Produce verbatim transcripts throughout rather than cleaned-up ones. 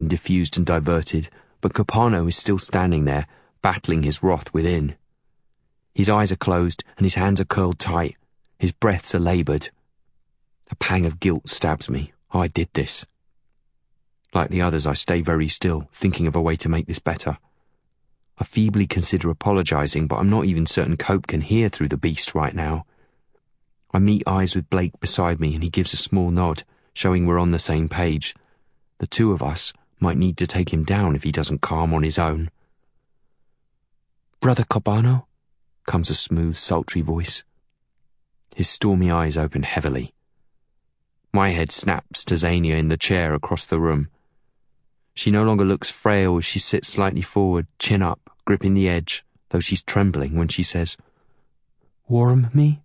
been diffused and diverted, but Capano is still standing there, battling his wrath within. His eyes are closed and his hands are curled tight. His breaths are laboured. A pang of guilt stabs me. I did this. Like the others, I stay very still, thinking of a way to make this better. I feebly consider apologising, but I'm not even certain Cope can hear through the beast right now. I meet eyes with Blake beside me and he gives a small nod, showing we're on the same page. The two of us might need to take him down if he doesn't calm on his own. "Brother Capano?" comes a smooth, sultry voice. His stormy eyes open heavily. My head snaps to Xenia in the chair across the room. She no longer looks frail as she sits slightly forward, chin up, gripping the edge, though she's trembling when she says, "Warm me?"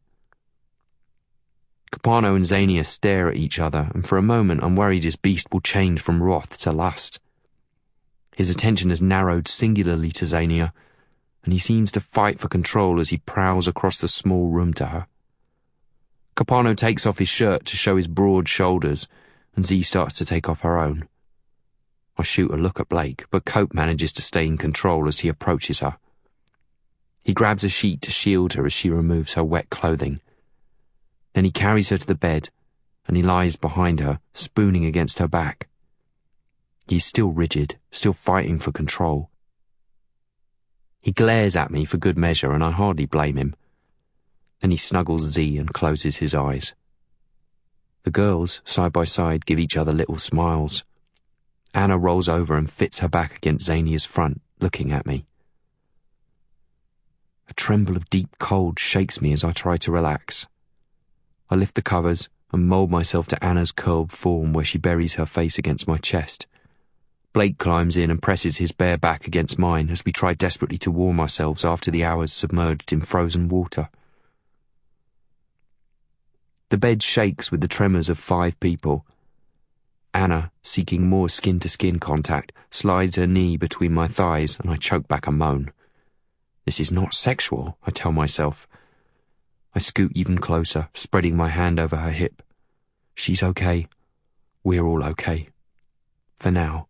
Capano and Xenia stare at each other, and for a moment I'm worried his beast will change from wrath to lust. His attention has narrowed singularly to Xenia, and he seems to fight for control as he prowls across the small room to her. Capano takes off his shirt to show his broad shoulders, and Z starts to take off her own. I shoot a look at Blake, but Cope manages to stay in control as he approaches her. He grabs a sheet to shield her as she removes her wet clothing. Then he carries her to the bed, and he lies behind her, spooning against her back. He's still rigid, still fighting for control. He glares at me for good measure, and I hardly blame him. Then he snuggles Z and closes his eyes. The girls, side by side, give each other little smiles. Anna rolls over and fits her back against Xenia's front, looking at me. A tremble of deep cold shakes me as I try to relax. I lift the covers and mould myself to Anna's curled form where she buries her face against my chest. Blake climbs in and presses his bare back against mine as we try desperately to warm ourselves after the hours submerged in frozen water. The bed shakes with the tremors of five people. Anna, seeking more skin-to-skin contact, slides her knee between my thighs and I choke back a moan. This is not sexual, I tell myself. I scoot even closer, spreading my hand over her hip. She's okay. We're all okay. For now.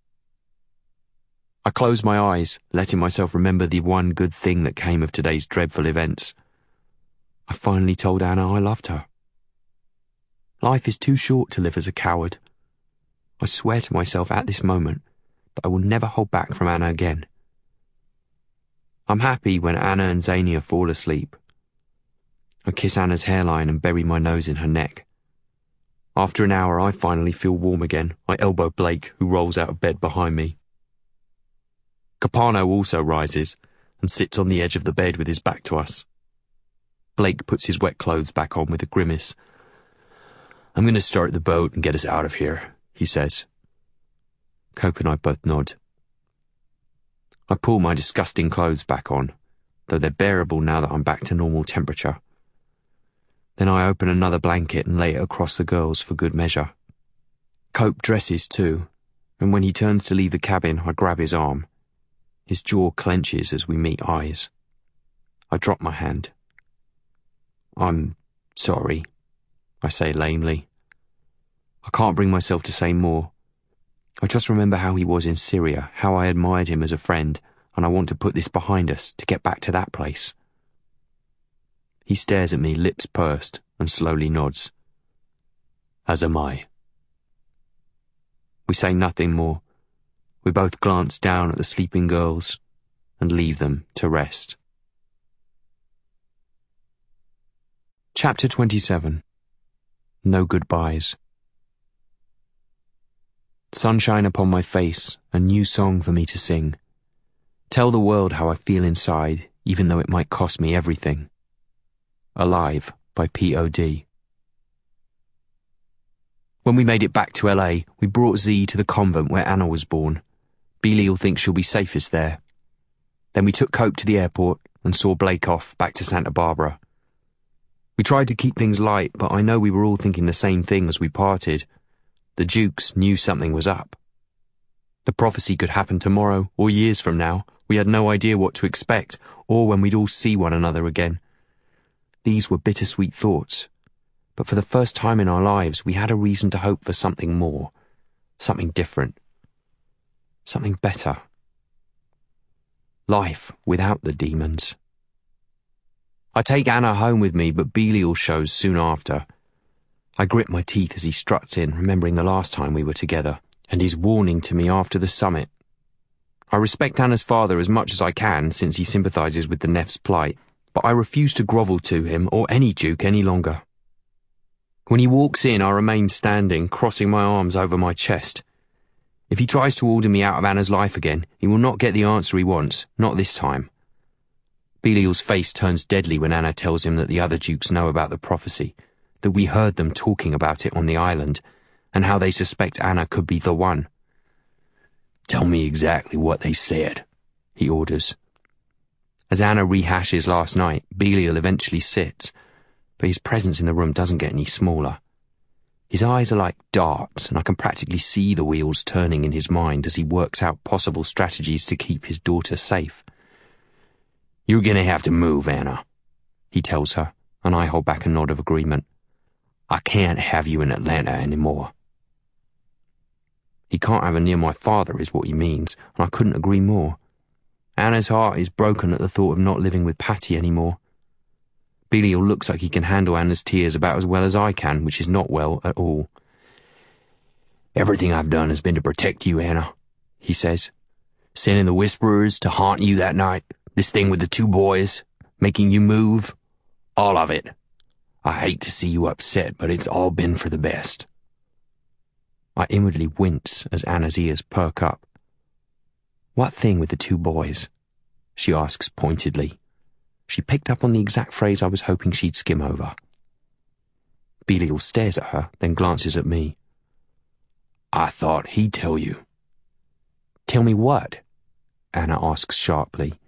I close my eyes, letting myself remember the one good thing that came of today's dreadful events. I finally told Anna I loved her. Life is too short to live as a coward. I swear to myself at this moment that I will never hold back from Anna again. I'm happy when Anna and Xenia fall asleep. I kiss Anna's hairline and bury my nose in her neck. After an hour, I finally feel warm again. I elbow Blake, who rolls out of bed behind me. Capano also rises and sits on the edge of the bed with his back to us. Blake puts his wet clothes back on with a grimace. "I'm going to start the boat and get us out of here," he says. Cope and I both nod. I pull my disgusting clothes back on, though they're bearable now that I'm back to normal temperature. Then I open another blanket and lay it across the girls for good measure. Cope dresses too, and when he turns to leave the cabin, I grab his arm. His jaw clenches as we meet eyes. I drop my hand. "I'm sorry," I say lamely. I can't bring myself to say more. I just remember how he was in Syria, how I admired him as a friend, and I want to put this behind us, to get back to that place. He stares at me, lips pursed, and slowly nods. "As am I." We say nothing more. We both glance down at the sleeping girls and leave them to rest. Chapter twenty-seven. No Goodbyes. Sunshine upon my face, a new song for me to sing. Tell the world how I feel inside, even though it might cost me everything. Alive by P O D When we made it back to L A, we brought Z to the convent where Anna was born. Belial thinks she'll be safest there. Then we took Cope to the airport and saw Blake off back to Santa Barbara. We tried to keep things light, but I know we were all thinking the same thing as we parted. The Dukes knew something was up. The prophecy could happen tomorrow or years from now. We had no idea what to expect or when we'd all see one another again. These were bittersweet thoughts, but for the first time in our lives we had a reason to hope for something more, something different. Something better. Life without the demons. I take Anna home with me, but Belial shows soon after. I grit my teeth as he struts in, remembering the last time we were together, and his warning to me after the summit. I respect Anna's father as much as I can, since he sympathises with the Neff's plight, but I refuse to grovel to him or any Duke any longer. When he walks in, I remain standing, crossing my arms over my chest. If he tries to order me out of Anna's life again, he will not get the answer he wants, not this time. Belial's face turns deadly when Anna tells him that the other Dukes know about the prophecy, that we heard them talking about it on the island, and how they suspect Anna could be the one. "Tell me exactly what they said," he orders. As Anna rehashes last night, Belial eventually sits, but his presence in the room doesn't get any smaller. His eyes are like darts, and I can practically see the wheels turning in his mind as he works out possible strategies to keep his daughter safe. "You're gonna have to move, Anna," he tells her, and I hold back a nod of agreement. "I can't have you in Atlanta anymore." He can't have her near my father is what he means, and I couldn't agree more. Anna's heart is broken at the thought of not living with Patty anymore. Belial looks like he can handle Anna's tears about as well as I can, which is not well at all. "Everything I've done has been to protect you, Anna," he says. "Sending the Whisperers to haunt you that night, this thing with the two boys, making you move, all of it. I hate to see you upset, but it's all been for the best." I inwardly wince as Anna's ears perk up. "What thing with the two boys?" she asks pointedly. She picked up on the exact phrase I was hoping she'd skim over. Belial stares at her, then glances at me. "I thought he'd tell you." "Tell me what?" Anna asks sharply.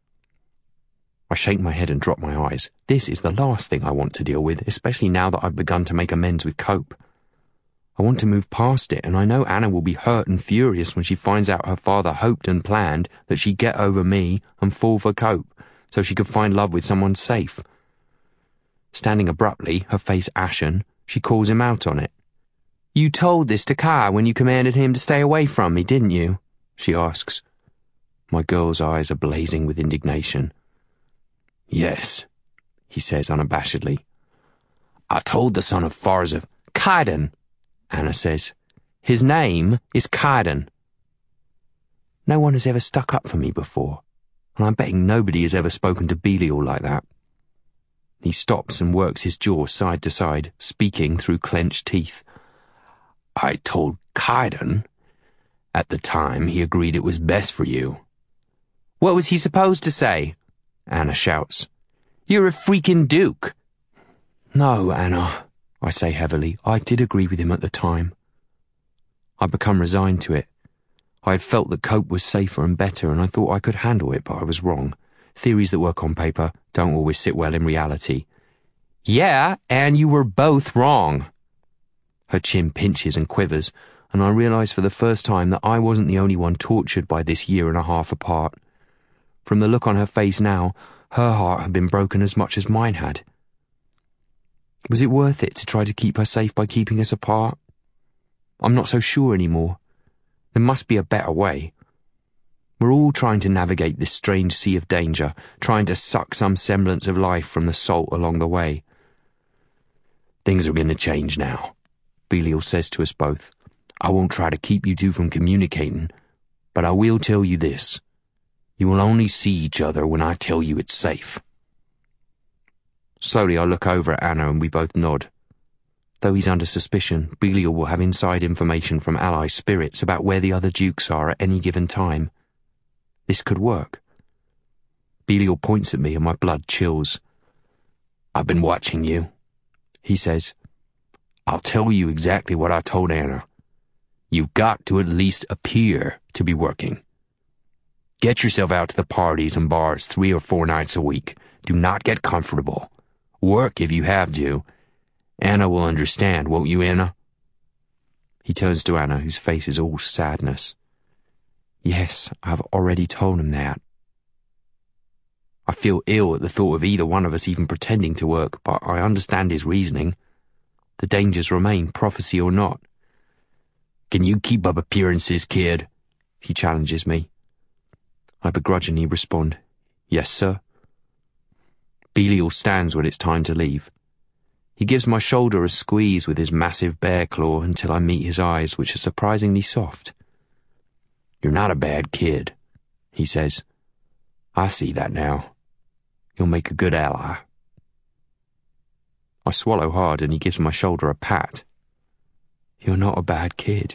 I shake my head and drop my eyes. This is the last thing I want to deal with, especially now that I've begun to make amends with Cope. I want to move past it, and I know Anna will be hurt and furious when she finds out her father hoped and planned that she'd get over me and fall for Cope, so she could find love with someone safe. Standing abruptly, her face ashen, she calls him out on it. "You told this to Kai when you commanded him to stay away from me, didn't you?" she asks. My girl's eyes are blazing with indignation. "Yes," he says unabashedly. "I told the son of Farza—" "Kaiden," Anna says. "His name is Kaiden." No one has ever stuck up for me before, and I'm betting nobody has ever spoken to Belial like that. He stops and works his jaw side to side, speaking through clenched teeth. "I told Kaiden. At the time, he agreed it was best for you." "What was he supposed to say?" Anna shouts. "You're a freaking Duke." "No, Anna," I say heavily. "I did agree with him at the time." I'd become resigned to it. I had felt that Cope was safer and better, and I thought I could handle it, but I was wrong. Theories that work on paper don't always sit well in reality. "Yeah, and you were both wrong." Her chin pinches and quivers, and I realise for the first time that I wasn't the only one tortured by this year and a half apart. From the look on her face now, her heart had been broken as much as mine had. Was it worth it to try to keep her safe by keeping us apart? I'm not so sure anymore. There must be a better way. We're all trying to navigate this strange sea of danger, trying to suck some semblance of life from the salt along the way. "Things are going to change now," Belial says to us both. "I won't try to keep you two from communicating, but I will tell you this. You will only see each other when I tell you it's safe." Slowly I look over at Anna and we both nod. Though he's under suspicion, Belial will have inside information from ally spirits about where the other Dukes are at any given time. This could work. Belial points at me and my blood chills. "I've been watching you," he says. "I'll tell you exactly what I told Anna. You've got to at least appear to be working. Get yourself out to the parties and bars three or four nights a week. Do not get comfortable. Work if you have to. Anna will understand, won't you, Anna?" He turns to Anna, whose face is all sadness. "Yes, I've already told him that." I feel ill at the thought of either one of us even pretending to work, but I understand his reasoning. The dangers remain, prophecy or not. "Can you keep up appearances, kid?" he challenges me. I begrudgingly respond, "Yes, sir." Belial stands when it's time to leave. He gives my shoulder a squeeze with his massive bear claw until I meet his eyes, which are surprisingly soft. "You're not a bad kid," he says. "I see that now. You'll make a good ally." I swallow hard and he gives my shoulder a pat. "You're not a bad kid."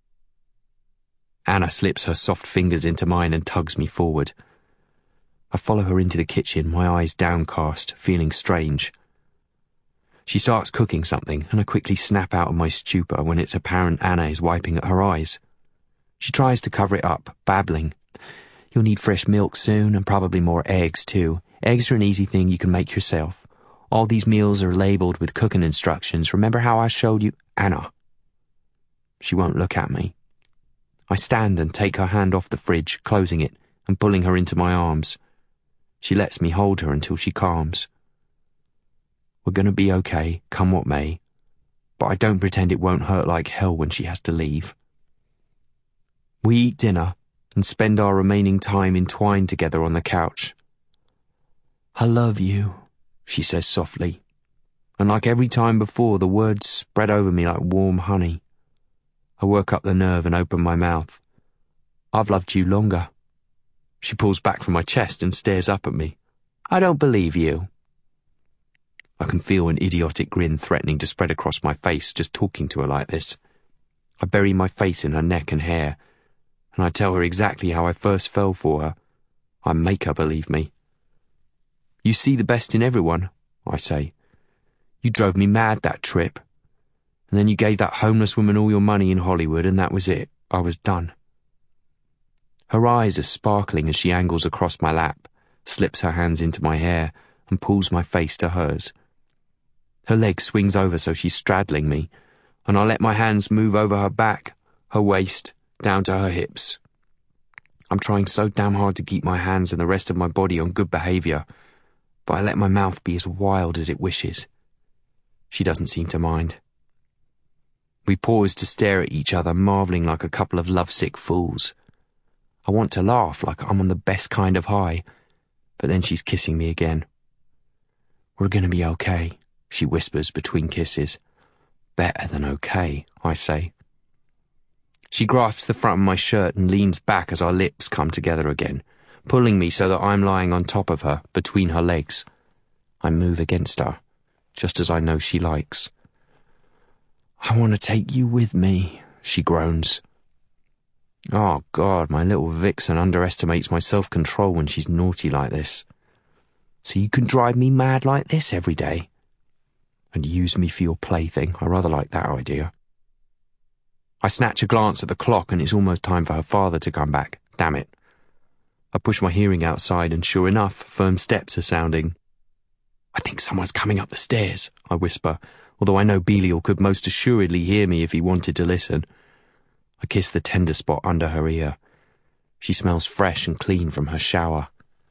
Anna slips her soft fingers into mine and tugs me forward. I follow her into the kitchen, my eyes downcast, feeling strange. She starts cooking something, and I quickly snap out of my stupor when it's apparent Anna is wiping at her eyes. She tries to cover it up, babbling. "You'll need fresh milk soon, and probably more eggs, too. Eggs are an easy thing you can make yourself. All these meals are labeled with cooking instructions. Remember how I showed you?" "Anna." She won't look at me. I stand and take her hand off the fridge, closing it, and pulling her into my arms. She lets me hold her until she calms. We're going to be okay, come what may, but I don't pretend it won't hurt like hell when she has to leave. We eat dinner and spend our remaining time entwined together on the couch. "I love you," she says softly, and like every time before, the words spread over me like warm honey. I work up the nerve and open my mouth. "I've loved you longer." She pulls back from my chest and stares up at me. "I don't believe you." I can feel an idiotic grin threatening to spread across my face just talking to her like this. I bury my face in her neck and hair, and I tell her exactly how I first fell for her. I make her believe me. "You see the best in everyone," I say. "You drove me mad that trip. And then you gave that homeless woman all your money in Hollywood, and that was it. I was done." Her eyes are sparkling as she angles across my lap, slips her hands into my hair, and pulls my face to hers. Her leg swings over so she's straddling me, and I let my hands move over her back, her waist, down to her hips. I'm trying so damn hard to keep my hands and the rest of my body on good behavior, but I let my mouth be as wild as it wishes. She doesn't seem to mind. We pause to stare at each other, marveling like a couple of lovesick fools. I want to laugh like I'm on the best kind of high, but then she's kissing me again. "We're going to be okay," she whispers between kisses. "Better than okay," I say. She grasps the front of my shirt and leans back as our lips come together again, pulling me so that I'm lying on top of her, between her legs. I move against her, just as I know she likes. "I want to take you with me," she groans. Oh God, my little vixen underestimates my self-control when she's naughty like this. "So you can drive me mad like this every day? And use me for your plaything? I rather like that idea." I snatch a glance at the clock and it's almost time for her father to come back. Damn it. I push my hearing outside and sure enough, firm steps are sounding. "I think someone's coming up the stairs," I whisper, although I know Belial could most assuredly hear me if he wanted to listen. I kiss the tender spot under her ear. She smells fresh and clean from her shower.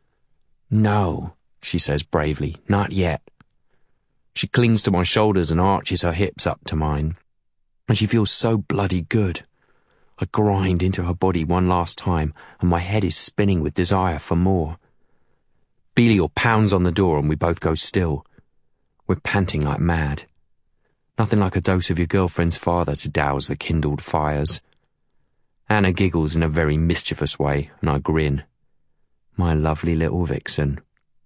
"No," she says bravely, "not yet." She clings to my shoulders and arches her hips up to mine. And she feels so bloody good. I grind into her body one last time, and my head is spinning with desire for more. Belial pounds on the door and we both go still. We're panting like mad. Nothing like a dose of your girlfriend's father to douse the kindled fires. Anna giggles in a very mischievous way, and I grin. My lovely little vixen.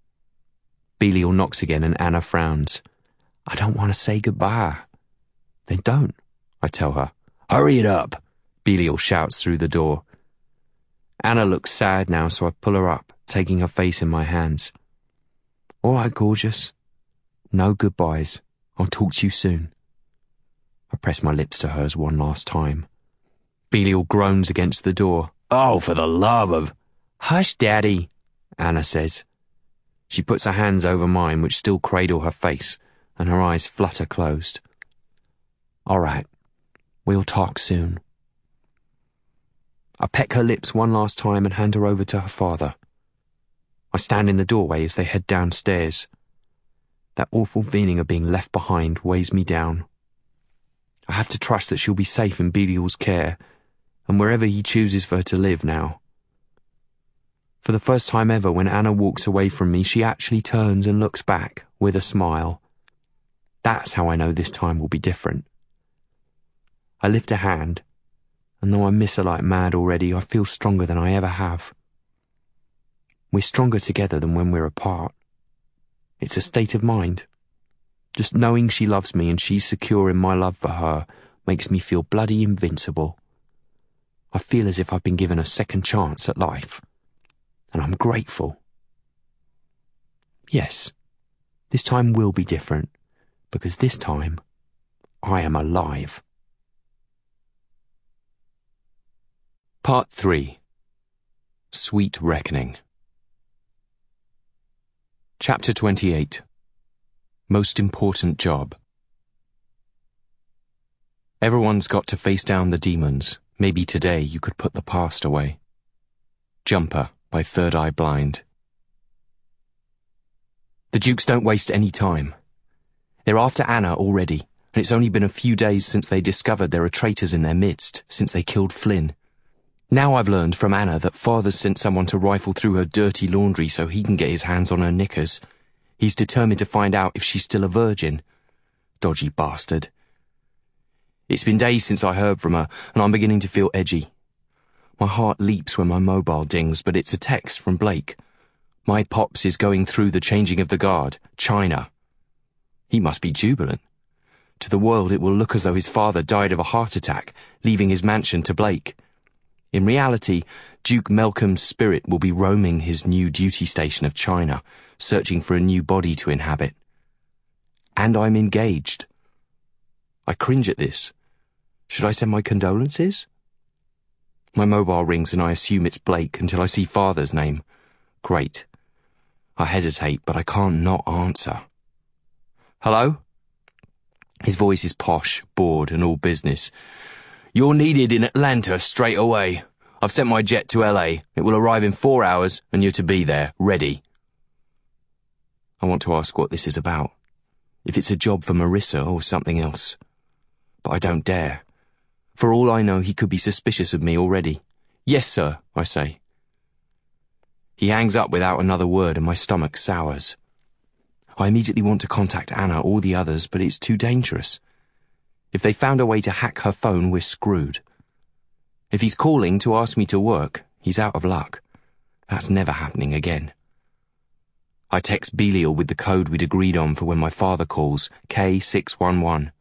Belial knocks again and Anna frowns. "I don't want to say goodbye." "Then don't," I tell her. "Hurry it up," Belial shouts through the door. Anna looks sad now, so I pull her up, taking her face in my hands. "All right, gorgeous. No goodbyes. I'll talk to you soon." I press my lips to hers one last time. Belial groans against the door. "Oh, for the love of—" "Hush, Daddy," Anna says. She puts her hands over mine, which still cradle her face, and her eyes flutter closed. "All right. We'll talk soon." I peck her lips one last time and hand her over to her father. I stand in the doorway as they head downstairs. That awful feeling of being left behind weighs me down. I have to trust that she'll be safe in Belial's care, and wherever he chooses for her to live now. For the first time ever, when Anna walks away from me, she actually turns and looks back with a smile. That's how I know this time will be different. I lift a hand, and though I miss her like mad already, I feel stronger than I ever have. We're stronger together than when we're apart. It's a state of mind. Just knowing she loves me and she's secure in my love for her makes me feel bloody invincible. I feel as if I've been given a second chance at life, and I'm grateful. Yes, this time will be different, because this time I am alive. Part three. Sweet Reckoning. Chapter twenty-eight. Most Important Job. Everyone's got to face down the demons. Maybe today you could put the past away. Jumper by Third Eye Blind. The Dukes don't waste any time. They're after Anna already, and it's only been a few days since they discovered there are traitors in their midst, since they killed Flynn. Now I've learned from Anna that Father's sent someone to rifle through her dirty laundry so he can get his hands on her knickers. He's determined to find out if she's still a virgin. Dodgy bastard. It's been days since I heard from her, and I'm beginning to feel edgy. My heart leaps when my mobile dings, but it's a text from Blake. My pops is going through the changing of the guard, China. He must be jubilant. To the world it will look as though his father died of a heart attack, leaving his mansion to Blake. In reality, Duke Malcolm's spirit will be roaming his new duty station of China, searching for a new body to inhabit. And I'm engaged. I cringe at this. Should I send my condolences? My mobile rings and I assume it's Blake until I see Father's name. Great. I hesitate, but I can't not answer. Hello? His voice is posh, bored, and all business. You're needed in Atlanta straight away. I've sent my jet to L A. It will arrive in four hours, and you're to be there, ready. I want to ask what this is about. If it's a job for Marissa or something else. But I don't dare. For all I know, he could be suspicious of me already. Yes, sir, I say. He hangs up without another word, and my stomach sours. I immediately want to contact Anna or the others, but it's too dangerous. If they found a way to hack her phone, we're screwed. If he's calling to ask me to work, he's out of luck. That's never happening again. I text Belial with the code we'd agreed on for when my father calls, K six one one.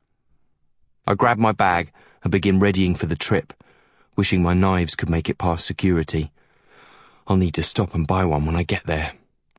I grab my bag and begin readying for the trip, wishing my knives could make it past security. I'll need to stop and buy one when I get there.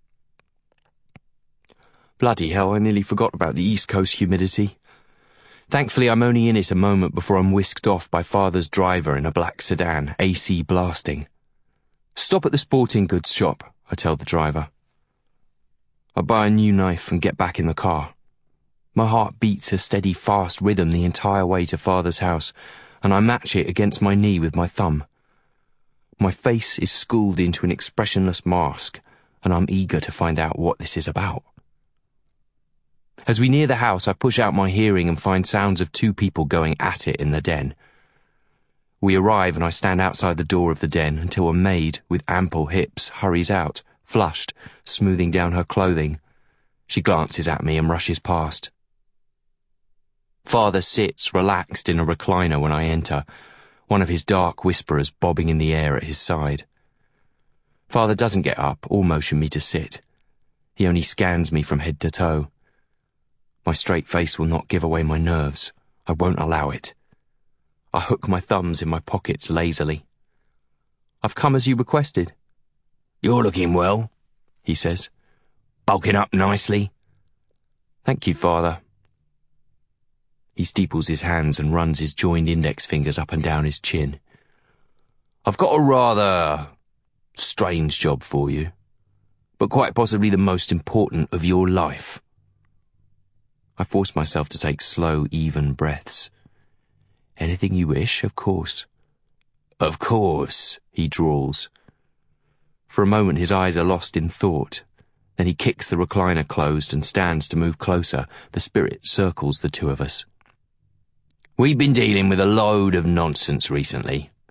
Bloody hell, I nearly forgot about the East Coast humidity. Thankfully, I'm only in it a moment before I'm whisked off by Father's driver in a black sedan, A C blasting. Stop at the sporting goods shop, I tell the driver. I buy a new knife and get back in the car. My heart beats a steady, fast rhythm the entire way to Father's house, and I match it against my knee with my thumb. My face is schooled into an expressionless mask, and I'm eager to find out what this is about. As we near the house, I push out my hearing and find sounds of two people going at it in the den. We arrive and I stand outside the door of the den until a maid with ample hips hurries out, flushed, smoothing down her clothing. She glances at me and rushes past. Father sits relaxed in a recliner when I enter, one of his dark whisperers bobbing in the air at his side. Father doesn't get up or motion me to sit. He only scans me from head to toe. My straight face will not give away my nerves. I won't allow it. I hook my thumbs in my pockets lazily. I've come as you requested. You're looking well, he says. Bulking up nicely. Thank you, Father. He steeples his hands and runs his joined index fingers up and down his chin. I've got a rather strange job for you, but quite possibly the most important of your life. I force myself to take slow, even breaths. Anything you wish, of course. Of course, he drawls. For a moment his eyes are lost in thought. Then he kicks the recliner closed and stands to move closer. The spirit circles the two of us. We've been dealing with a load of nonsense recently,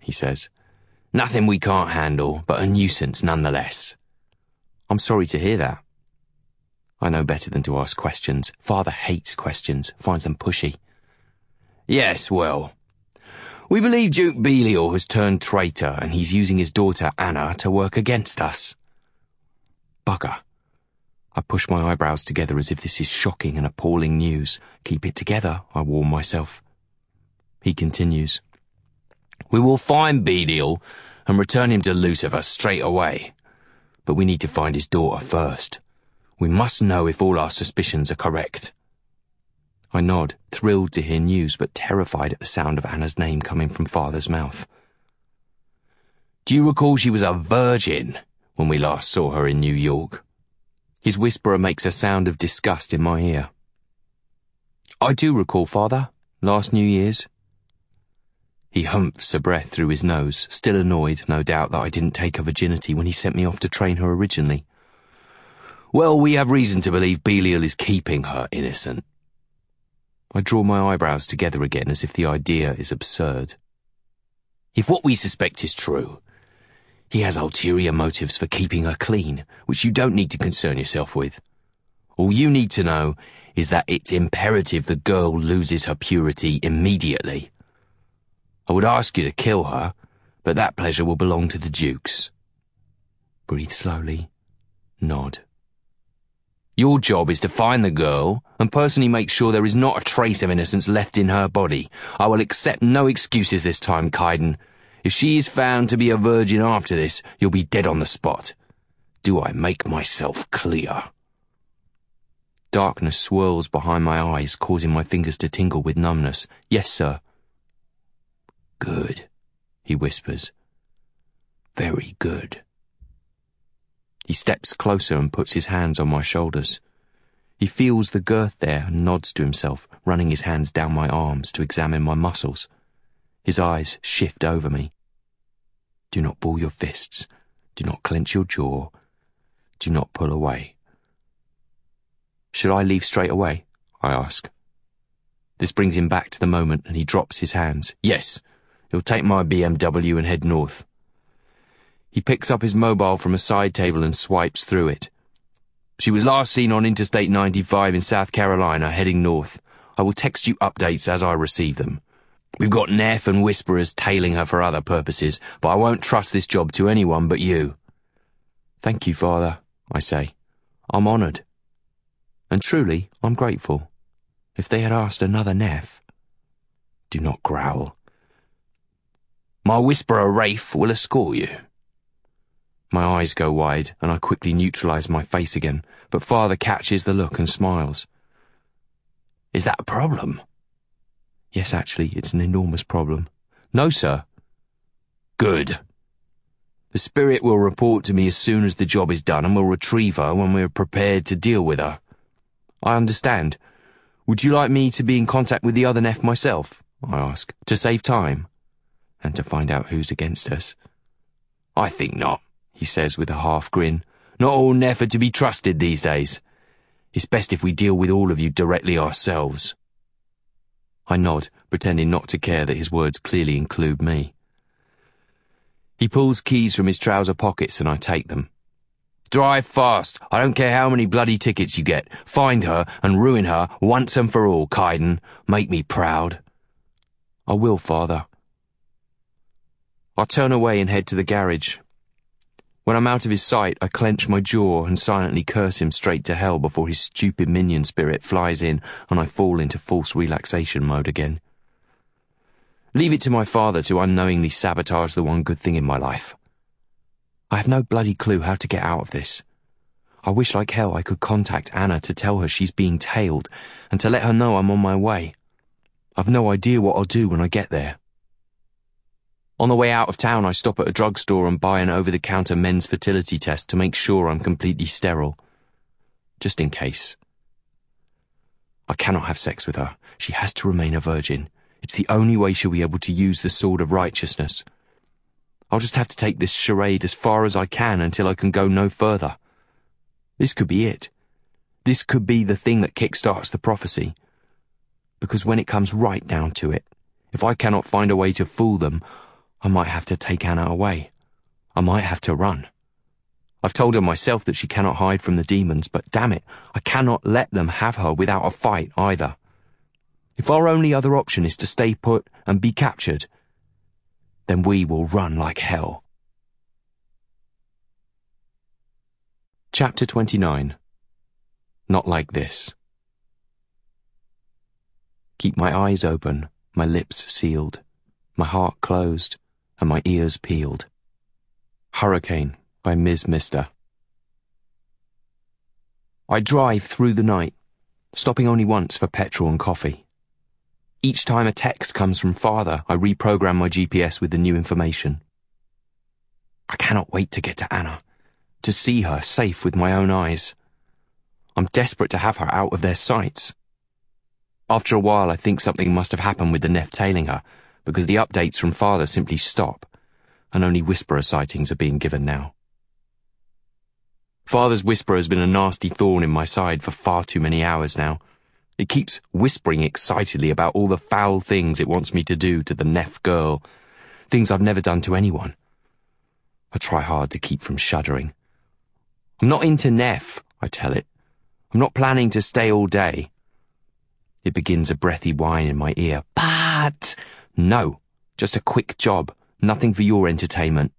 he says. Nothing we can't handle, but a nuisance nonetheless. I'm sorry to hear that. I know better than to ask questions. Father hates questions, finds them pushy. Yes, well, we believe Duke Belial has turned traitor and he's using his daughter Anna to work against us. Bugger. I push my eyebrows together as if this is shocking and appalling news. Keep it together, I warn myself. He continues. We will find Belial and return him to Lucifer straight away. But we need to find his daughter first. We must know if all our suspicions are correct. I nod, thrilled to hear news, but terrified at the sound of Anna's name coming from Father's mouth. Do you recall she was a virgin when we last saw her in New York? His whisperer makes a sound of disgust in my ear. I do recall, Father. Last New Year's. He humphs a breath through his nose, still annoyed, no doubt, that I didn't take her virginity when he sent me off to train her originally. Well, we have reason to believe Belial is keeping her innocent. I draw my eyebrows together again as if the idea is absurd. If what we suspect is true, he has ulterior motives for keeping her clean, which you don't need to concern yourself with. All you need to know is that it's imperative the girl loses her purity immediately. I would ask you to kill her, but that pleasure will belong to the Dukes. Breathe slowly. Nod. Your job is to find the girl and personally make sure there is not a trace of innocence left in her body. I will accept no excuses this time, Kaiden. If she is found to be a virgin after this, you'll be dead on the spot. Do I make myself clear? Darkness swirls behind my eyes, causing my fingers to tingle with numbness. Yes, sir. Good, he whispers. Very good. He steps closer and puts his hands on my shoulders. He feels the girth there and nods to himself, running his hands down my arms to examine my muscles. His eyes shift over me. Do not ball your fists. Do not clench your jaw. Do not pull away. Shall I leave straight away? I ask. This brings him back to the moment and he drops his hands. Yes, he'll take my B M W and head north. He picks up his mobile from a side table and swipes through it. She was last seen on Interstate ninety-five in South Carolina, heading north. I will text you updates as I receive them. We've got Neff and Whisperers tailing her for other purposes, but I won't trust this job to anyone but you. Thank you, Father, I say. I'm honoured. And truly, I'm grateful. If they had asked another Neff... Do not growl. My Whisperer Rafe will escort you. My eyes go wide, and I quickly neutralise my face again, but Father catches the look and smiles. Is that a problem? Yes, actually, it's an enormous problem. No, sir. Good. The spirit will report to me as soon as the job is done and will retrieve her when we're prepared to deal with her. I understand. Would you like me to be in contact with the other Neff myself? I ask, to save time, and to find out who's against us. I think not, he says with a half grin. Not all Neff are to be trusted these days. It's best if we deal with all of you directly ourselves. I nod, pretending not to care that his words clearly include me. He pulls keys from his trouser pockets and I take them. Drive fast. I don't care how many bloody tickets you get. Find her and ruin her once and for all, Kaiden. Make me proud. I will, Father. I turn away and head to the garage. When I'm out of his sight, I clench my jaw and silently curse him straight to hell before his stupid minion spirit flies in and I fall into false relaxation mode again. Leave it to my father to unknowingly sabotage the one good thing in my life. I have no bloody clue how to get out of this. I wish like hell I could contact Anna to tell her she's being tailed and to let her know I'm on my way. I've no idea what I'll do when I get there. On the way out of town, I stop at a drugstore and buy an over-the-counter men's fertility test to make sure I'm completely sterile. Just in case. I cannot have sex with her. She has to remain a virgin. It's the only way she'll be able to use the sword of righteousness. I'll just have to take this charade as far as I can until I can go no further. This could be it. This could be the thing that kickstarts the prophecy. Because when it comes right down to it, if I cannot find a way to fool them, I might have to take Anna away. I might have to run. I've told her myself that she cannot hide from the demons, but damn it, I cannot let them have her without a fight either. If our only other option is to stay put and be captured, then we will run like hell. Chapter twenty-nine. Not like this. Keep my eyes open, my lips sealed, my heart closed, and my ears peeled. Hurricane by Miz Mister. I drive through the night, stopping only once for petrol and coffee. Each time a text comes from Father, I reprogram my G P S with the new information. I cannot wait to get to Anna, to see her safe with my own eyes. I'm desperate to have her out of their sights. After a while, I think something must have happened with the Neff tailing her, because the updates from Father simply stop, and only Whisperer sightings are being given now. Father's Whisperer has been a nasty thorn in my side for far too many hours now. It keeps whispering excitedly about all the foul things it wants me to do to the Neff girl, things I've never done to anyone. I try hard to keep from shuddering. I'm not into Neff, I tell it. I'm not planning to stay all day. It begins a breathy whine in my ear. But no, just a quick job, nothing for your entertainment.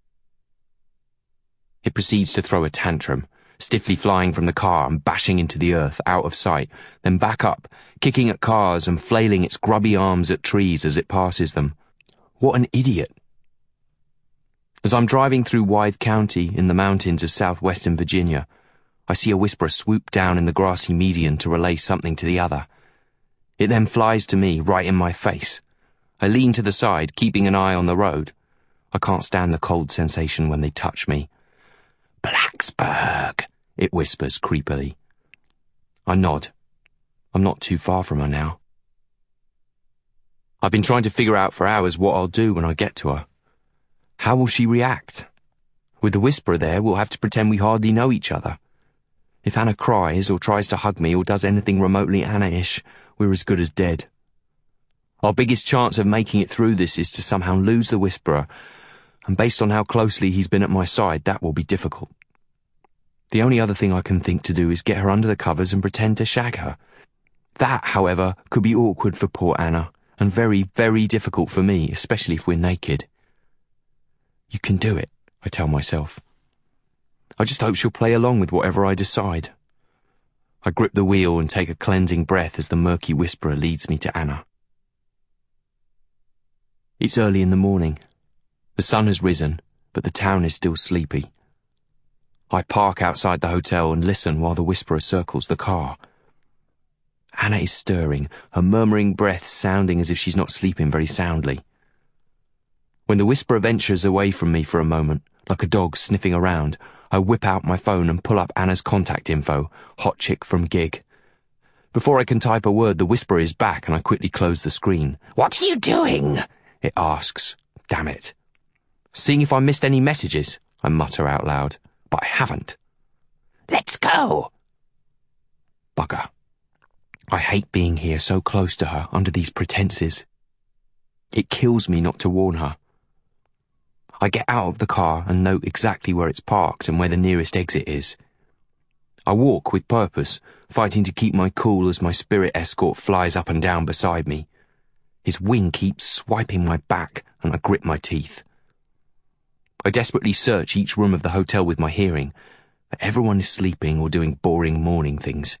It proceeds to throw a tantrum, stiffly flying from the car and bashing into the earth out of sight, then back up, kicking at cars and flailing its grubby arms at trees as it passes them. What an idiot. As I'm driving through Wythe County in the mountains of southwestern Virginia, I see a Whisperer swoop down in the grassy median to relay something to the other. It then flies to me, right in my face. I lean to the side, keeping an eye on the road. I can't stand the cold sensation when they touch me. Blacksburg, it whispers creepily. I nod. I'm not too far from her now. I've been trying to figure out for hours what I'll do when I get to her. How will she react? With the Whisperer there, we'll have to pretend we hardly know each other. If Anna cries or tries to hug me or does anything remotely Anna-ish, we're as good as dead. Our biggest chance of making it through this is to somehow lose the Whisperer, and based on how closely he's been at my side, that will be difficult. The only other thing I can think to do is get her under the covers and pretend to shag her. That, however, could be awkward for poor Anna, and very, very difficult for me, especially if we're naked. You can do it, I tell myself. I just hope she'll play along with whatever I decide. I grip the wheel and take a cleansing breath as the murky Whisperer leads me to Anna. It's early in the morning. The sun has risen, but the town is still sleepy. I park outside the hotel and listen while the Whisperer circles the car. Anna is stirring, her murmuring breath sounding as if she's not sleeping very soundly. When the Whisperer ventures away from me for a moment, like a dog sniffing around, I whip out my phone and pull up Anna's contact info, hot chick from gig. Before I can type a word, the Whisperer is back and I quickly close the screen. What are you doing? It asks. Damn it. Seeing if I missed any messages, I mutter out loud. But I haven't. Let's go. Bugger. I hate being here so close to her under these pretenses. It kills me not to warn her. I get out of the car and note exactly where it's parked and where the nearest exit is. I walk with purpose, fighting to keep my cool as my spirit escort flies up and down beside me. His wing keeps swiping my back and I grip my teeth. I desperately search each room of the hotel with my hearing, but everyone is sleeping or doing boring morning things.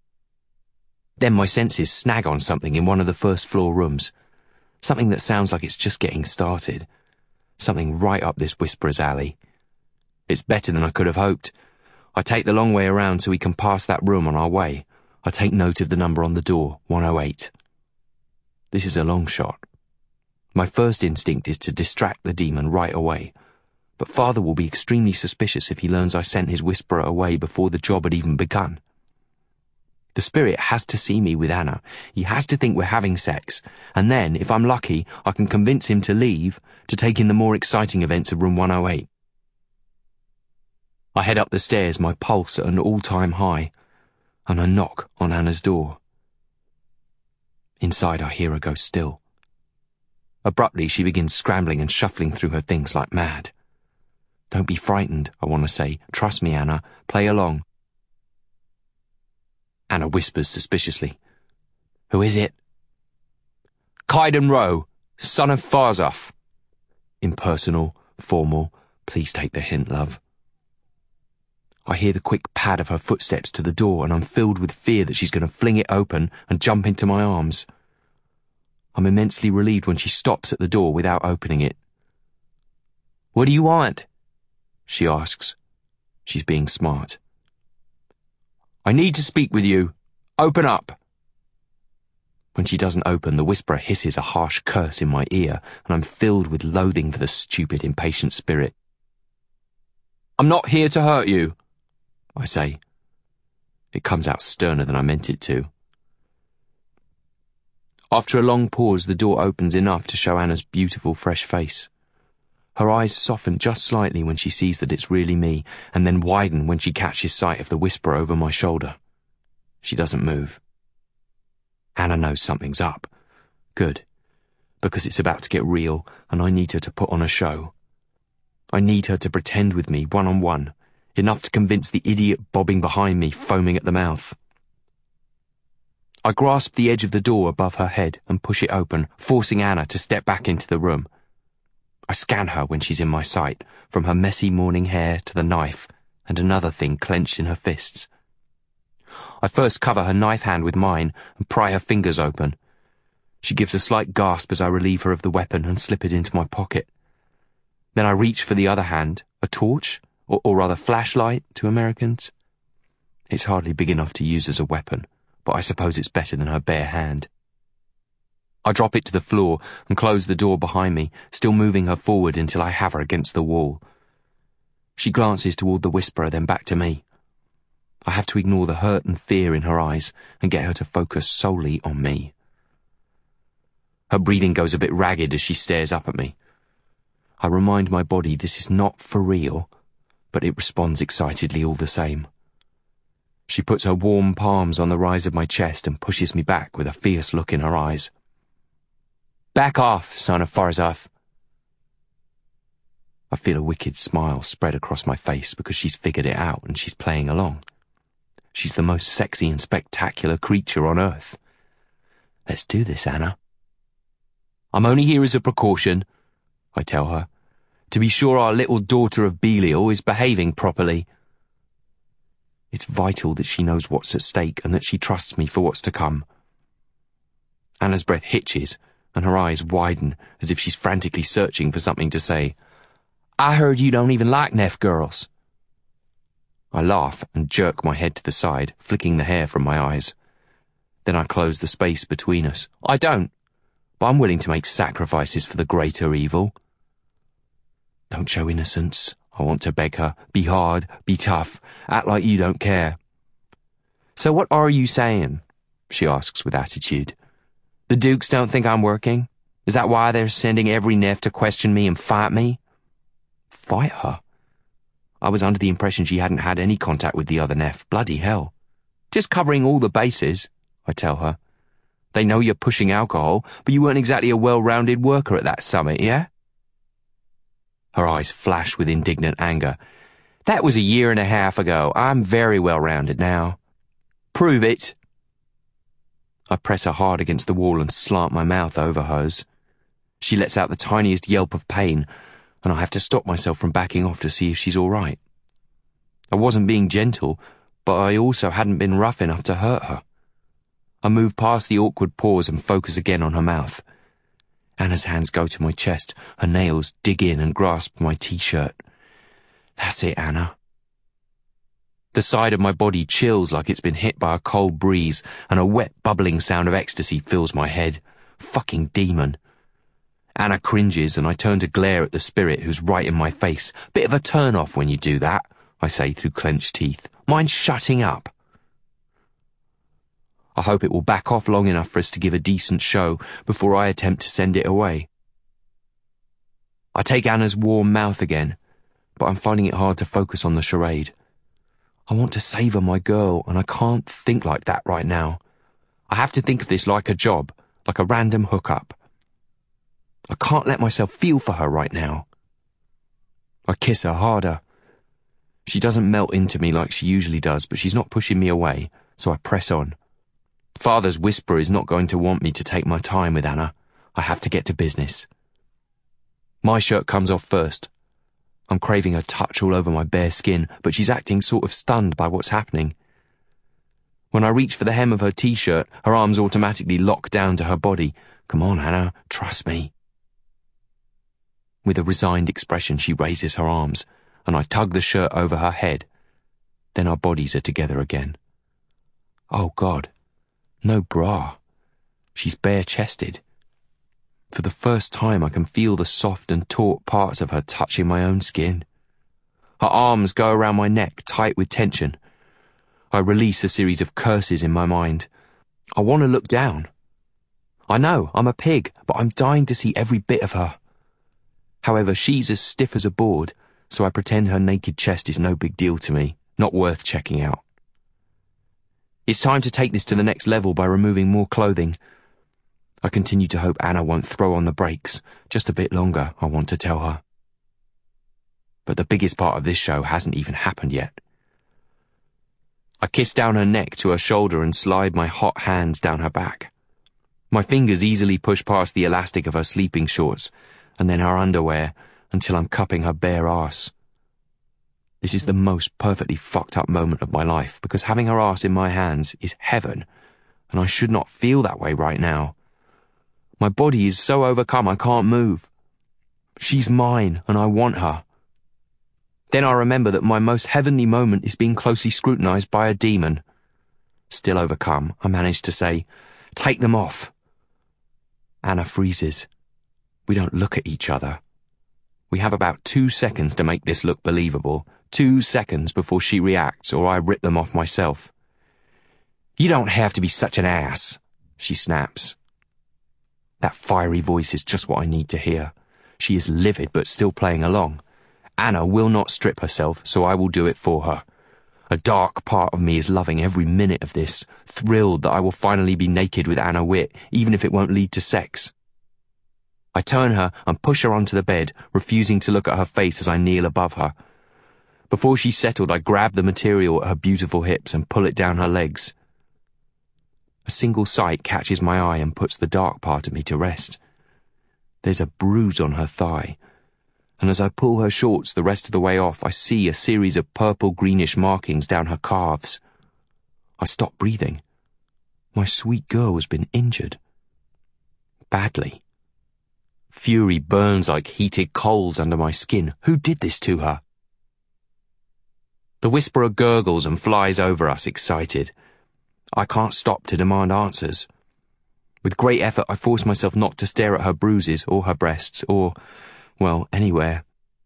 Then my senses snag on something in one of the first floor rooms. Something that sounds like it's just getting started. Something right up this Whisperer's alley. It's better than I could have hoped. I take the long way around so we can pass that room on our way. I take note of the number on the door, one oh eight. This is a long shot. My first instinct is to distract the demon right away. But Father will be extremely suspicious if he learns I sent his Whisperer away before the job had even begun. The spirit has to see me with Anna. He has to think we're having sex. And then, if I'm lucky, I can convince him to leave, to take in the more exciting events of room one oh eight. I head up the stairs, my pulse at an all-time high, and I knock on Anna's door. Inside I hear her go still. Abruptly, she begins scrambling and shuffling through her things like mad. Don't be frightened, I want to say. Trust me, Anna. Play along. Anna whispers suspiciously. Who is it? Kaiden Rowe, son of Farzaf. Impersonal, formal. Please take the hint, love. I hear the quick pad of her footsteps to the door, and I'm filled with fear that she's going to fling it open and jump into my arms. I'm immensely relieved when she stops at the door without opening it. What do you want? She asks. She's being smart. I need to speak with you. Open up. When she doesn't open, the whisperer hisses a harsh curse in my ear, and I'm filled with loathing for the stupid, impatient spirit. I'm not here to hurt you, I say. It comes out sterner than I meant it to. After a long pause, the door opens enough to show Anna's beautiful, fresh face. Her eyes soften just slightly when she sees that it's really me, and then widen when she catches sight of the whisperer over my shoulder. She doesn't move. Anna knows something's up. Good. Because it's about to get real, and I need her to put on a show. I need her to pretend with me, one-on-one, enough to convince the idiot bobbing behind me, foaming at the mouth. I grasp the edge of the door above her head and push it open, forcing Anna to step back into the room. I scan her when she's in my sight, from her messy morning hair to the knife and another thing clenched in her fists. I first cover her knife hand with mine and pry her fingers open. She gives a slight gasp as I relieve her of the weapon and slip it into my pocket. Then I reach for the other hand, a torch, or, or rather flashlight to Americans. It's hardly big enough to use as a weapon, but I suppose it's better than her bare hand. I drop it to the floor and close the door behind me, still moving her forward until I have her against the wall. She glances toward the whisperer, then back to me. I have to ignore the hurt and fear in her eyes and get her to focus solely on me. Her breathing goes a bit ragged as she stares up at me. I remind my body this is not for real, but it responds excitedly all the same. She puts her warm palms on the rise of my chest and pushes me back with a fierce look in her eyes. Back off, son of Farzaf. I feel a wicked smile spread across my face because she's figured it out and she's playing along. She's the most sexy and spectacular creature on earth. Let's do this, Anna. I'm only here as a precaution, I tell her, to be sure our little daughter of Belial is behaving properly. It's vital that she knows what's at stake and that she trusts me for what's to come. Anna's breath hitches and her eyes widen as if she's frantically searching for something to say. I heard you don't even like Neff girls. I laugh and jerk my head to the side, flicking the hair from my eyes. Then I close the space between us. I don't, but I'm willing to make sacrifices for the greater evil. Don't show innocence, I want to beg her. Be hard, be tough, act like you don't care. So what are you saying? She asks with attitude. The Dukes don't think I'm working? Is that why they're sending every Neff to question me and fight me? Fight her? I was under the impression she hadn't had any contact with the other Neff. Bloody hell. Just covering all the bases, I tell her. They know you're pushing alcohol, but you weren't exactly a well-rounded worker at that summit, yeah? Her eyes flash with indignant anger. That was a year and a half ago. I'm very well-rounded now. Prove it. I press her hard against the wall and slant my mouth over hers. She lets out the tiniest yelp of pain, and I have to stop myself from backing off to see if she's all right. I wasn't being gentle, but I also hadn't been rough enough to hurt her. I move past the awkward pause and focus again on her mouth. Anna's hands go to my chest, her nails dig in and grasp my t-shirt. That's it, Anna. The side of my body chills like it's been hit by a cold breeze, and a wet, bubbling sound of ecstasy fills my head. Fucking demon. Anna cringes, and I turn to glare at the spirit who's right in my face. Bit of a turn-off when you do that, I say through clenched teeth. Mind shutting up? I hope it will back off long enough for us to give a decent show before I attempt to send it away. I take Anna's warm mouth again, but I'm finding it hard to focus on the charade. I want to savour my girl, and I can't think like that right now. I have to think of this like a job, like a random hookup. I can't let myself feel for her right now. I kiss her harder. She doesn't melt into me like she usually does, but she's not pushing me away, so I press on. Father's whisper is not going to want me to take my time with Anna. I have to get to business. My shirt comes off first. I'm craving her touch all over my bare skin, but she's acting sort of stunned by what's happening. When I reach for the hem of her t-shirt, her arms automatically lock down to her body. Come on, Anna, trust me. With a resigned expression, she raises her arms, and I tug the shirt over her head. Then our bodies are together again. Oh God, no bra. She's bare-chested. For the first time I can feel the soft and taut parts of her touching my own skin. Her arms go around my neck, tight with tension. I release a series of curses in my mind. I want to look down. I know, I'm a pig, but I'm dying to see every bit of her. However, she's as stiff as a board, so I pretend her naked chest is no big deal to me, not worth checking out. It's time to take this to the next level by removing more clothing. I continue to hope Anna won't throw on the brakes. Just a bit longer, I want to tell her. But the biggest part of this show hasn't even happened yet. I kiss down her neck to her shoulder and slide my hot hands down her back. My fingers easily push past the elastic of her sleeping shorts, and then her underwear, until I'm cupping her bare arse. This is the most perfectly fucked up moment of my life, because having her arse in my hands is heaven, and I should not feel that way right now. My body is so overcome I can't move. She's mine, and I want her. Then I remember that my most heavenly moment is being closely scrutinized by a demon. Still overcome, I manage to say, "Take them off." Anna freezes. We don't look at each other. We have about two seconds to make this look believable. Two seconds before she reacts or I rip them off myself. "You don't have to be such an ass," she snaps. That fiery voice is just what I need to hear. She is livid but still playing along. Anna will not strip herself, so I will do it for her. A dark part of me is loving every minute of this, thrilled that I will finally be naked with Anna Witt, even if it won't lead to sex. I turn her and push her onto the bed, refusing to look at her face as I kneel above her. Before she's settled, I grab the material at her beautiful hips and pull it down her legs. A single sight catches my eye and puts the dark part of me to rest. There's a bruise on her thigh, and as I pull her shorts the rest of the way off, I see a series of purple-greenish markings down her calves. I stop breathing. My sweet girl has been injured. Badly. Fury burns like heated coals under my skin. Who did this to her? The Whisperer gurgles and flies over us, excited. I can't stop to demand answers. With great effort, I force myself not to stare at her bruises or her breasts or, well, anywhere.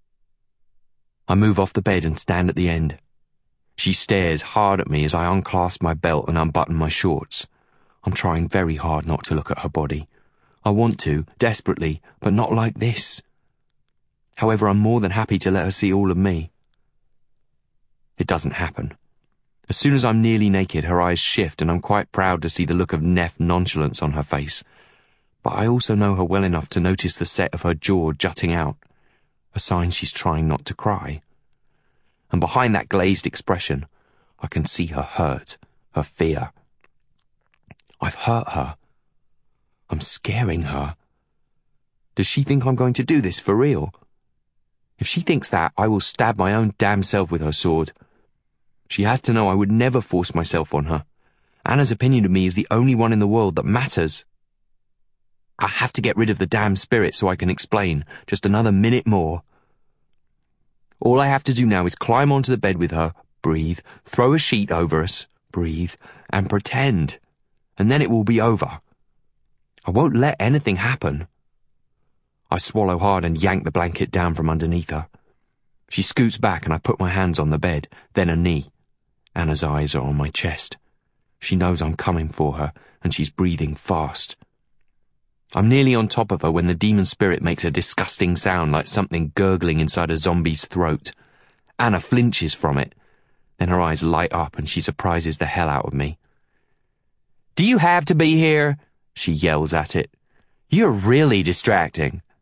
I move off the bed and stand at the end. She stares hard at me as I unclasp my belt and unbutton my shorts. I'm trying very hard not to look at her body. I want to, desperately, but not like this. However, I'm more than happy to let her see all of me. It doesn't happen. As soon as I'm nearly naked, her eyes shift and I'm quite proud to see the look of Neff nonchalance on her face. But I also know her well enough to notice the set of her jaw jutting out, a sign she's trying not to cry. And behind that glazed expression, I can see her hurt, her fear. I've hurt her. I'm scaring her. Does she think I'm going to do this for real? If she thinks that, I will stab my own damn self with her sword. She has to know I would never force myself on her. Anna's opinion of me is the only one in the world that matters. I have to get rid of the damn spirit so I can explain. Just another minute more. All I have to do now is climb onto the bed with her, breathe, throw a sheet over us, breathe, and pretend. And then it will be over. I won't let anything happen. I swallow hard and yank the blanket down from underneath her. She scoots back and I put my hands on the bed, then a knee. Anna's eyes are on my chest. She knows I'm coming for her, and she's breathing fast. I'm nearly on top of her when the demon spirit makes a disgusting sound like something gurgling inside a zombie's throat. Anna flinches from it. Then her eyes light up and she surprises the hell out of me. "Do you have to be here?" she yells at it. "You're really distracting."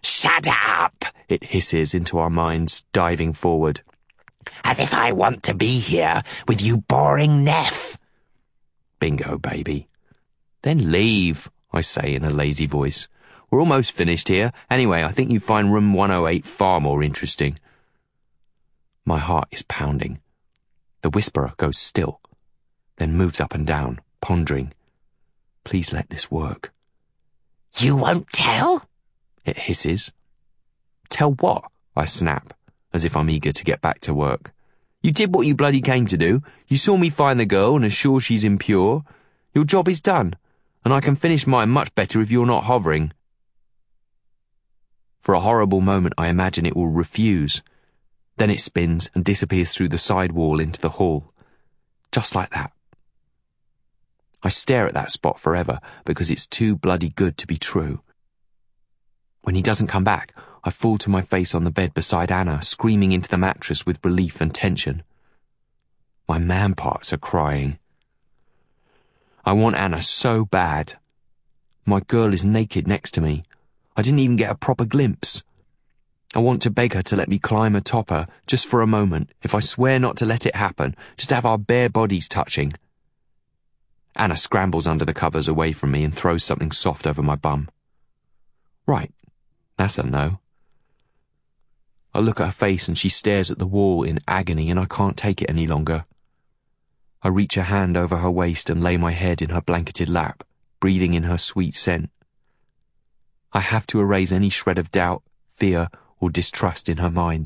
Shut up, it hisses into our minds, diving forward. As if I want to be here with you boring Neff. Bingo, baby. Then leave, I say in a lazy voice. We're almost finished here. Anyway, I think you find room one oh eight far more interesting. My heart is pounding. The whisperer goes still, then moves up and down, pondering. Please let this work. You won't tell? It hisses. Tell what? I snap, as if I'm eager to get back to work. You did what you bloody came to do. You saw me find the girl and assure she's impure. Your job is done, and I can finish mine much better if you're not hovering. For a horrible moment I imagine it will refuse. Then it spins and disappears through the side wall into the hall. Just like that. I stare at that spot forever because it's too bloody good to be true. When he doesn't come back, I fall to my face on the bed beside Anna, screaming into the mattress with relief and tension. My man parts are crying. I want Anna so bad. My girl is naked next to me. I didn't even get a proper glimpse. I want to beg her to let me climb atop her, just for a moment, if I swear not to let it happen, just to have our bare bodies touching. Anna scrambles under the covers away from me and throws something soft over my bum. Right, that's a no. I look at her face and she stares at the wall in agony and I can't take it any longer. I reach a hand over her waist and lay my head in her blanketed lap, breathing in her sweet scent. I have to erase any shred of doubt, fear, or distrust in her mind.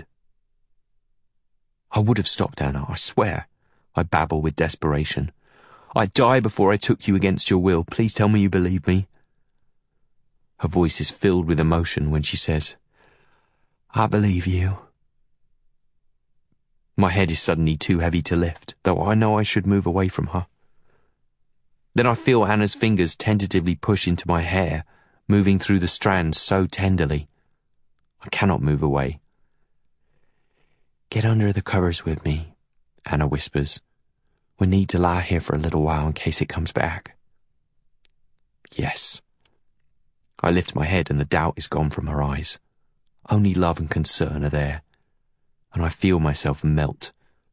I would have stopped Anna, I swear, I babble with desperation. I'd die before I took you against your will. Please tell me you believe me. Her voice is filled with emotion when she says, I believe you. My head is suddenly too heavy to lift, though I know I should move away from her. Then I feel Anna's fingers tentatively push into my hair, moving through the strands so tenderly. I cannot move away. Get under the covers with me, Anna whispers. We need to lie here for a little while in case it comes back. Yes. I lift my head and the doubt is gone from her eyes. Only love and concern are there, and I feel myself melt.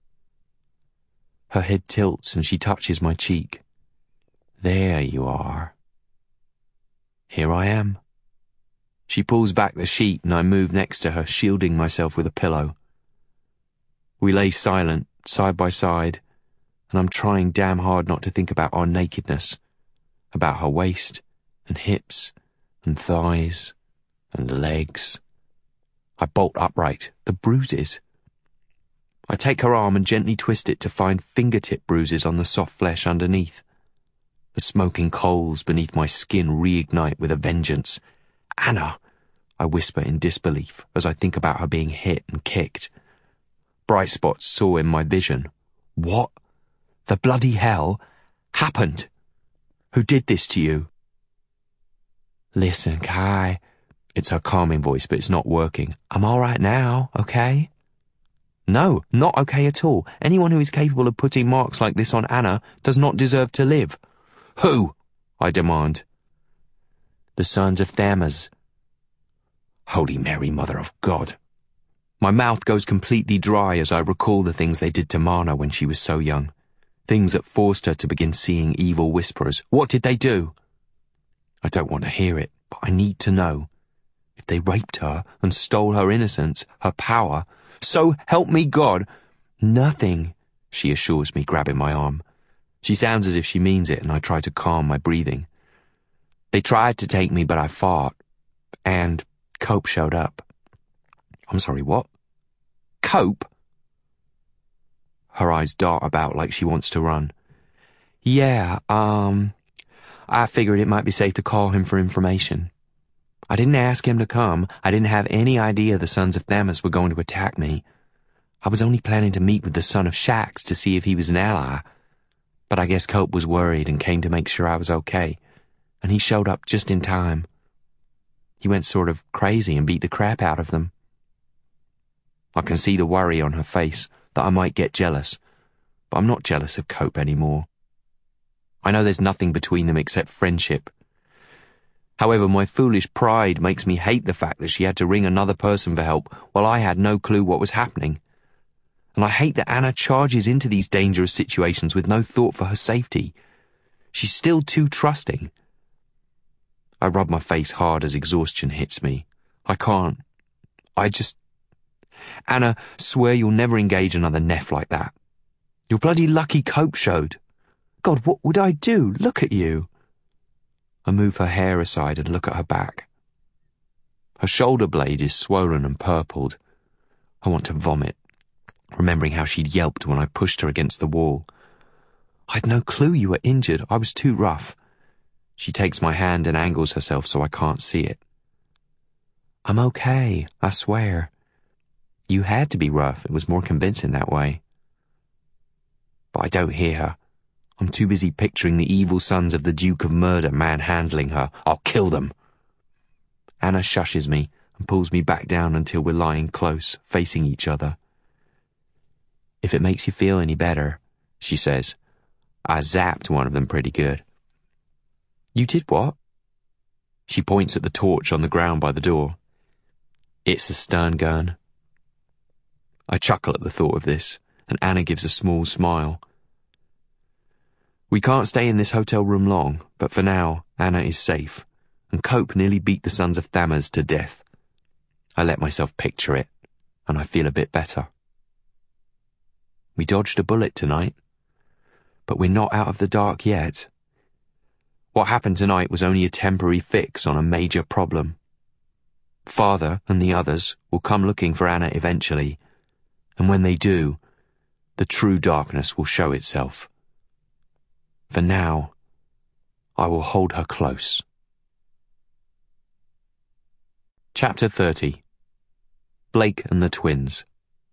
Her head tilts and she touches my cheek. There you are. Here I am. She pulls back the sheet and I move next to her, shielding myself with a pillow. We lay silent, side by side, and I'm trying damn hard not to think about our nakedness, about her waist and hips and thighs and legs. I bolt upright, the bruises. I take her arm and gently twist it to find fingertip bruises on the soft flesh underneath. The smoking coals beneath my skin reignite with a vengeance. Anna, I whisper in disbelief as I think about her being hit and kicked. Bright spots soar in my vision. What the bloody hell happened? Who did this to you? Listen, Kai. It's her calming voice, but it's not working. I'm all right now, okay? No, not okay at all. Anyone who is capable of putting marks like this on Anna does not deserve to live. Who? I demand. The sons of Thamuz. Holy Mary, Mother of God. My mouth goes completely dry as I recall the things they did to Mana when she was so young. Things that forced her to begin seeing evil whisperers. What did they do? I don't want to hear it, but I need to know. If they raped her and stole her innocence, her power, so help me God. Nothing, she assures me, grabbing my arm. She sounds as if she means it, and I try to calm my breathing. They tried to take me, but I fought. And Cope showed up. I'm sorry, what? Cope? Her eyes dart about like she wants to run. Yeah, um, I figured it might be safe to call him for information. I didn't ask him to come. I didn't have any idea the sons of Thamuz were going to attack me. I was only planning to meet with the son of Shax to see if he was an ally. But I guess Cope was worried and came to make sure I was okay. And he showed up just in time. He went sort of crazy and beat the crap out of them. I can see the worry on her face that I might get jealous, but I'm not jealous of Cope anymore. I know there's nothing between them except friendship. However, my foolish pride makes me hate the fact that she had to ring another person for help while I had no clue what was happening. And I hate that Anna charges into these dangerous situations with no thought for her safety. She's still too trusting. I rub my face hard as exhaustion hits me. I can't. I just... Anna, swear you'll never engage another neff like that. Your bloody lucky cope showed. God, what would I do? Look at you. I move her hair aside and look at her back. Her shoulder blade is swollen and purpled. I want to vomit, remembering how she'd yelped when I pushed her against the wall. I'd no clue you were injured. I was too rough. She takes my hand and angles herself so I can't see it. I'm okay, I swear. You had to be rough. It was more convincing that way. But I don't hear her. I'm too busy picturing the evil sons of the Duke of Murder manhandling her. I'll kill them. Anna shushes me and pulls me back down until we're lying close, facing each other. If it makes you feel any better, she says, I zapped one of them pretty good. You did what? She points at the torch on the ground by the door. It's a stun gun. I chuckle at the thought of this, and Anna gives a small smile. We can't stay in this hotel room long, but for now, Anna is safe, and Cope nearly beat the Sons of Thamaz to death. I let myself picture it, and I feel a bit better. We dodged a bullet tonight, but we're not out of the dark yet. What happened tonight was only a temporary fix on a major problem. Father and the others will come looking for Anna eventually, and when they do, the true darkness will show itself. For now, I will hold her close. Chapter thirty. Blake and the Twins.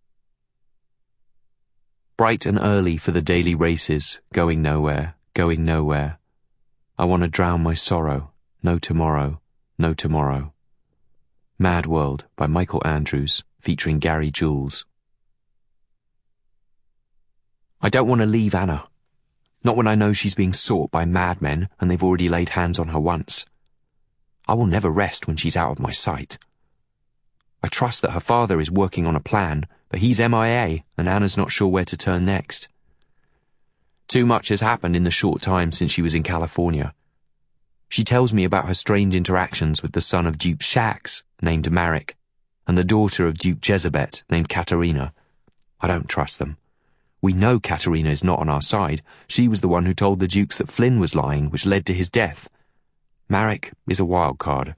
Bright and early for the daily races, going nowhere, going nowhere. I want to drown my sorrow, no tomorrow, no tomorrow. Mad World by Michael Andrews, featuring Gary Jules. I don't want to leave Anna. Not when I know she's being sought by madmen and they've already laid hands on her once. I will never rest when she's out of my sight. I trust that her father is working on a plan, but he's M I A and Anna's not sure where to turn next. Too much has happened in the short time since she was in California. She tells me about her strange interactions with the son of Duke Shax, named Marek, and the daughter of Duke Jezebet, named Katerina. I don't trust them. We know Katerina is not on our side. She was the one who told the Dukes that Flynn was lying, which led to his death. Marek is a wild card.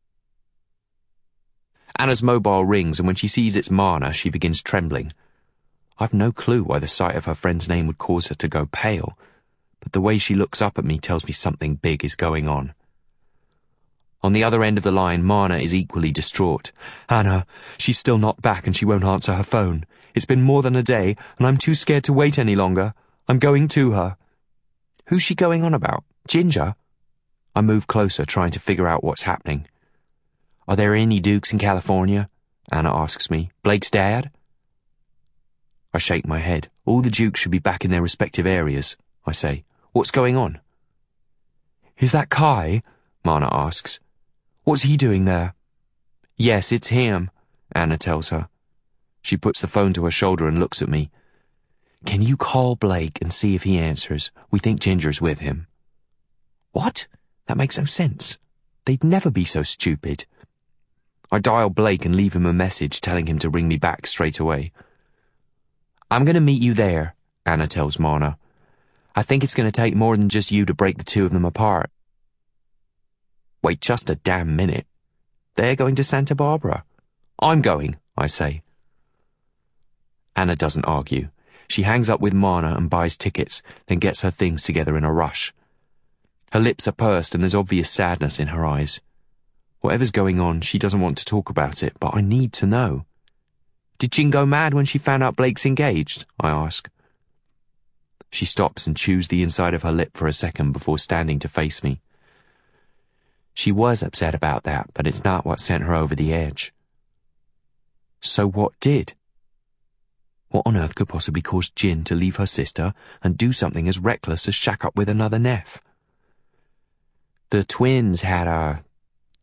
Anna's mobile rings, and when she sees it's Marna, she begins trembling. I've no clue why the sight of her friend's name would cause her to go pale, but the way she looks up at me tells me something big is going on. On the other end of the line, Marna is equally distraught. Anna, she's still not back and she won't answer her phone. It's been more than a day, and I'm too scared to wait any longer. I'm going to her. Who's she going on about? Ginger? I move closer, trying to figure out what's happening. Are there any Dukes in California? Anna asks me. Blake's dad? I shake my head. All the Dukes should be back in their respective areas, I say. What's going on? Is that Kai? Marna asks. What's he doing there? Yes, it's him, Anna tells her. She puts the phone to her shoulder and looks at me. Can you call Blake and see if he answers? We think Ginger's with him. What? That makes no sense. They'd never be so stupid. I dial Blake and leave him a message telling him to ring me back straight away. I'm going to meet you there, Anna tells Marna. I think it's going to take more than just you to break the two of them apart. Wait just a damn minute. They're going to Santa Barbara. I'm going, I say. Anna doesn't argue. She hangs up with Marna and buys tickets, then gets her things together in a rush. Her lips are pursed and there's obvious sadness in her eyes. Whatever's going on, she doesn't want to talk about it, but I need to know. Did Jin go mad when she found out Blake's engaged? I ask. She stops and chews the inside of her lip for a second before standing to face me. She was upset about that, but it's not what sent her over the edge. So what did? What on earth could possibly cause Jin to leave her sister and do something as reckless as shack up with another neff? The twins had a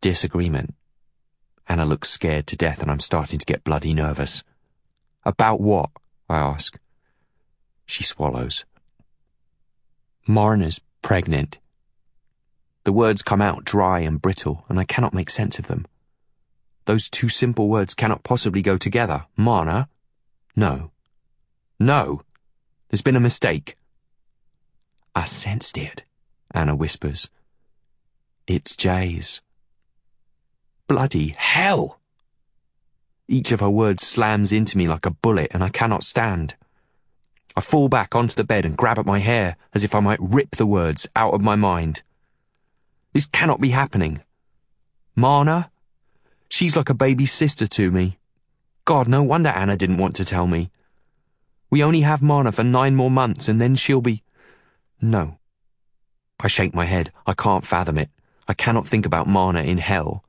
Disagreement. Anna looks scared to death and I'm starting to get bloody nervous. About what? I ask. She swallows. Marna's pregnant. The words come out dry and brittle, and I cannot make sense of them. Those two simple words cannot possibly go together. Marna? No. No! There's been a mistake. I sensed it, Anna whispers. It's Jay's. Bloody hell! Each of her words slams into me like a bullet, and I cannot stand. I fall back onto the bed and grab at my hair as if I might rip the words out of my mind. This cannot be happening. Marna? She's like a baby sister to me. God, no wonder Anna didn't want to tell me. We only have Marna for nine more months and then she'll be... No. I shake my head. I can't fathom it. I cannot think about Marna in hell.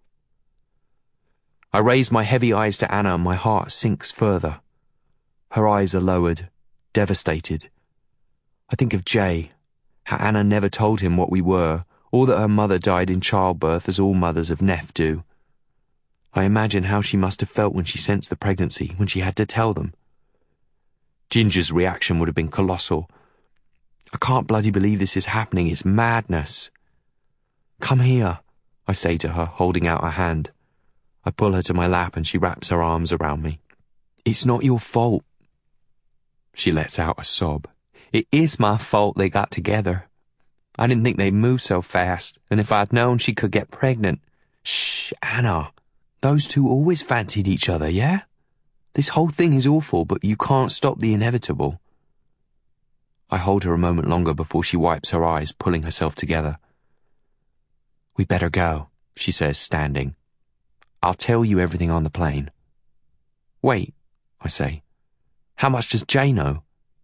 I raise my heavy eyes to Anna and my heart sinks further. Her eyes are lowered, devastated. I think of Jay, how Anna never told him what we were, or that her mother died in childbirth as all mothers of Neff do. I imagine how she must have felt when she sensed the pregnancy, when she had to tell them. Ginger's reaction would have been colossal. I can't bloody believe this is happening. It's madness. Come here, I say to her, holding out a hand. I pull her to my lap and she wraps her arms around me. It's not your fault. She lets out a sob. It is my fault they got together. I didn't think they'd move so fast, and if I'd known she could get pregnant... Shh, Anna. Those two always fancied each other, yeah? This whole thing is awful, but you can't stop the inevitable. I hold her a moment longer before she wipes her eyes, pulling herself together. We better go, she says, standing. I'll tell you everything on the plane. Wait, I say. How much does Jay know?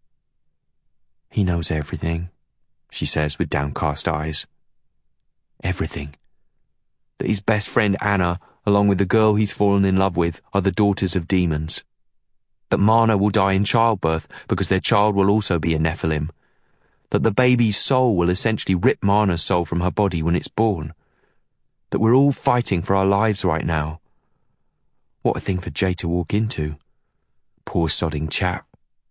He knows everything, she says with downcast eyes. Everything. That his best friend Anna, along with the girl he's fallen in love with, are the daughters of demons. That Marna will die in childbirth because their child will also be a Nephilim. That the baby's soul will essentially rip Marna's soul from her body when it's born. That we're all fighting for our lives right now. What a thing for Jay to walk into. Poor sodding chap.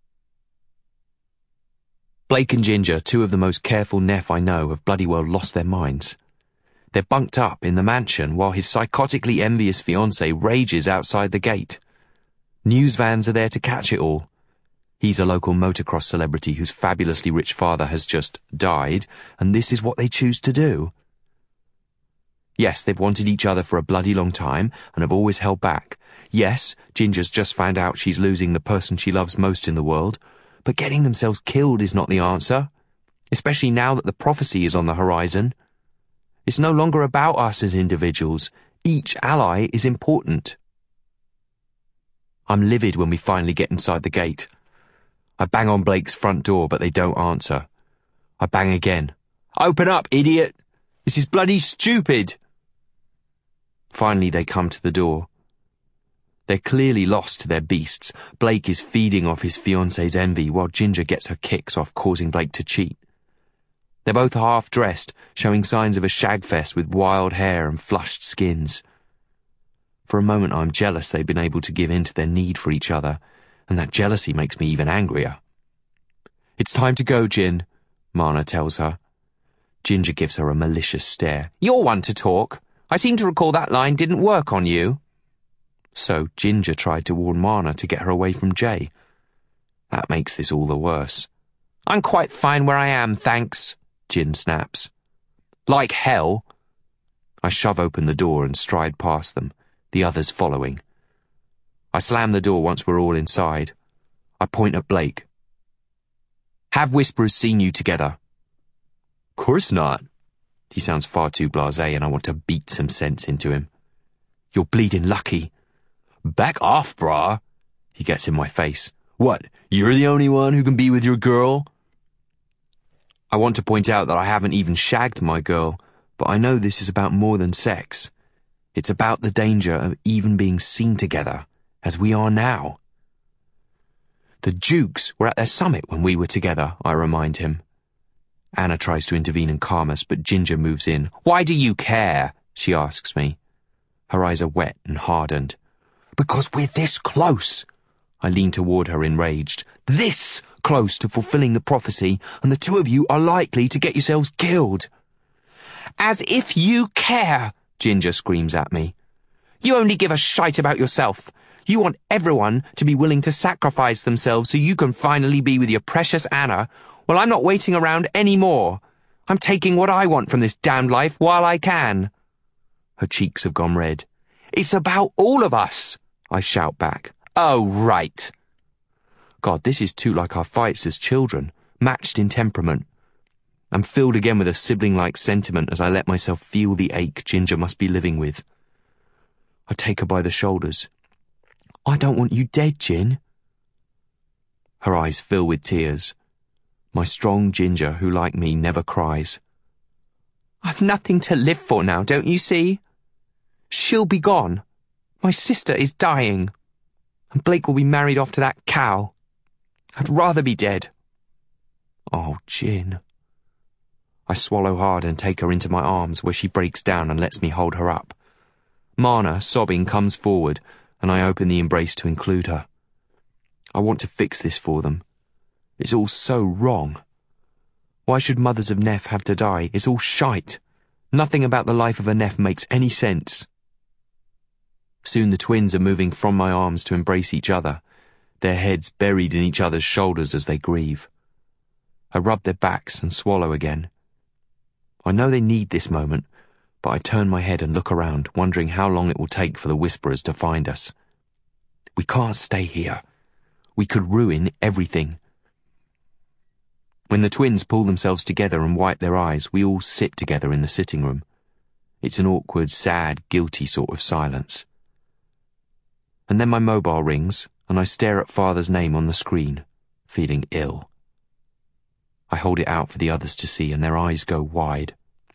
Blake and Ginger, two of the most careful Neff I know, have bloody well lost their minds. They're bunked up in the mansion while his psychotically envious fiancée rages outside the gate. News vans are there to catch it all. He's a local motocross celebrity whose fabulously rich father has just died, and this is what they choose to do. Yes, they've wanted each other for a bloody long time and have always held back. Yes, Ginger's just found out she's losing the person she loves most in the world, but getting themselves killed is not the answer, especially now that the prophecy is on the horizon. It's no longer about us as individuals. Each ally is important. I'm livid when we finally get inside the gate. I bang on Blake's front door, but they don't answer. I bang again. Open up, idiot! This is bloody stupid! Finally, they come to the door. They're clearly lost to their beasts. Blake is feeding off his fiancée's envy while Ginger gets her kicks off causing Blake to cheat. They're both half-dressed, showing signs of a shagfest with wild hair and flushed skins. For a moment I'm jealous they've been able to give in to their need for each other, and that jealousy makes me even angrier. It's time to go, Gin, Marna tells her. Ginger gives her a malicious stare. You're one to talk. I seem to recall that line didn't work on you. So Ginger tried to warn Marna to get her away from Jay. That makes this all the worse. I'm quite fine where I am, thanks, Gin snaps. Like hell. I shove open the door and stride past them, the others following. I slam the door once we're all inside. I point at Blake. Have Whisperers seen you together? Course not. He sounds far too blasé and I want to beat some sense into him. You're bleeding lucky. Back off, brah. He gets in my face. What, you're the only one who can be with your girl? I want to point out that I haven't even shagged my girl, but I know this is about more than sex. It's about the danger of even being seen together, as we are now. The Dukes were at their summit when we were together, I remind him. Anna tries to intervene and calm us, but Ginger moves in. Why do you care? She asks me. Her eyes are wet and hardened. Because we're this close. I lean toward her enraged. This close to fulfilling the prophecy, and the two of you are likely to get yourselves killed. As if you care, Ginger screams at me. You only give a shite about yourself. You want everyone to be willing to sacrifice themselves so you can finally be with your precious Anna. Well, I'm not waiting around anymore. I'm taking what I want from this damned life while I can. Her cheeks have gone red. It's about all of us, I shout back. Oh, right. God, this is too like our fights as children, matched in temperament. I'm filled again with a sibling-like sentiment as I let myself feel the ache Ginger must be living with. I take her by the shoulders. I don't want you dead, Gin. Her eyes fill with tears. My strong Ginger, who like me never cries. I've nothing to live for now, don't you see? She'll be gone. My sister is dying. And Blake will be married off to that cow. I'd rather be dead. Oh, Gin. I swallow hard and take her into my arms, where she breaks down and lets me hold her up. Marna, sobbing, comes forward, and I open the embrace to include her. I want to fix this for them. It's all so wrong. Why should mothers of Neff have to die? It's all shite. Nothing about the life of a Neff makes any sense. Soon the twins are moving from my arms to embrace each other, their heads buried in each other's shoulders as they grieve. I rub their backs and swallow again. I know they need this moment, but I turn my head and look around, wondering how long it will take for the Whisperers to find us. We can't stay here. We could ruin everything. When the twins pull themselves together and wipe their eyes, we all sit together in the sitting room. It's an awkward, sad, guilty sort of silence. And then my mobile rings, and I stare at Father's name on the screen, feeling ill. I hold it out for the others to see, and their eyes go wide.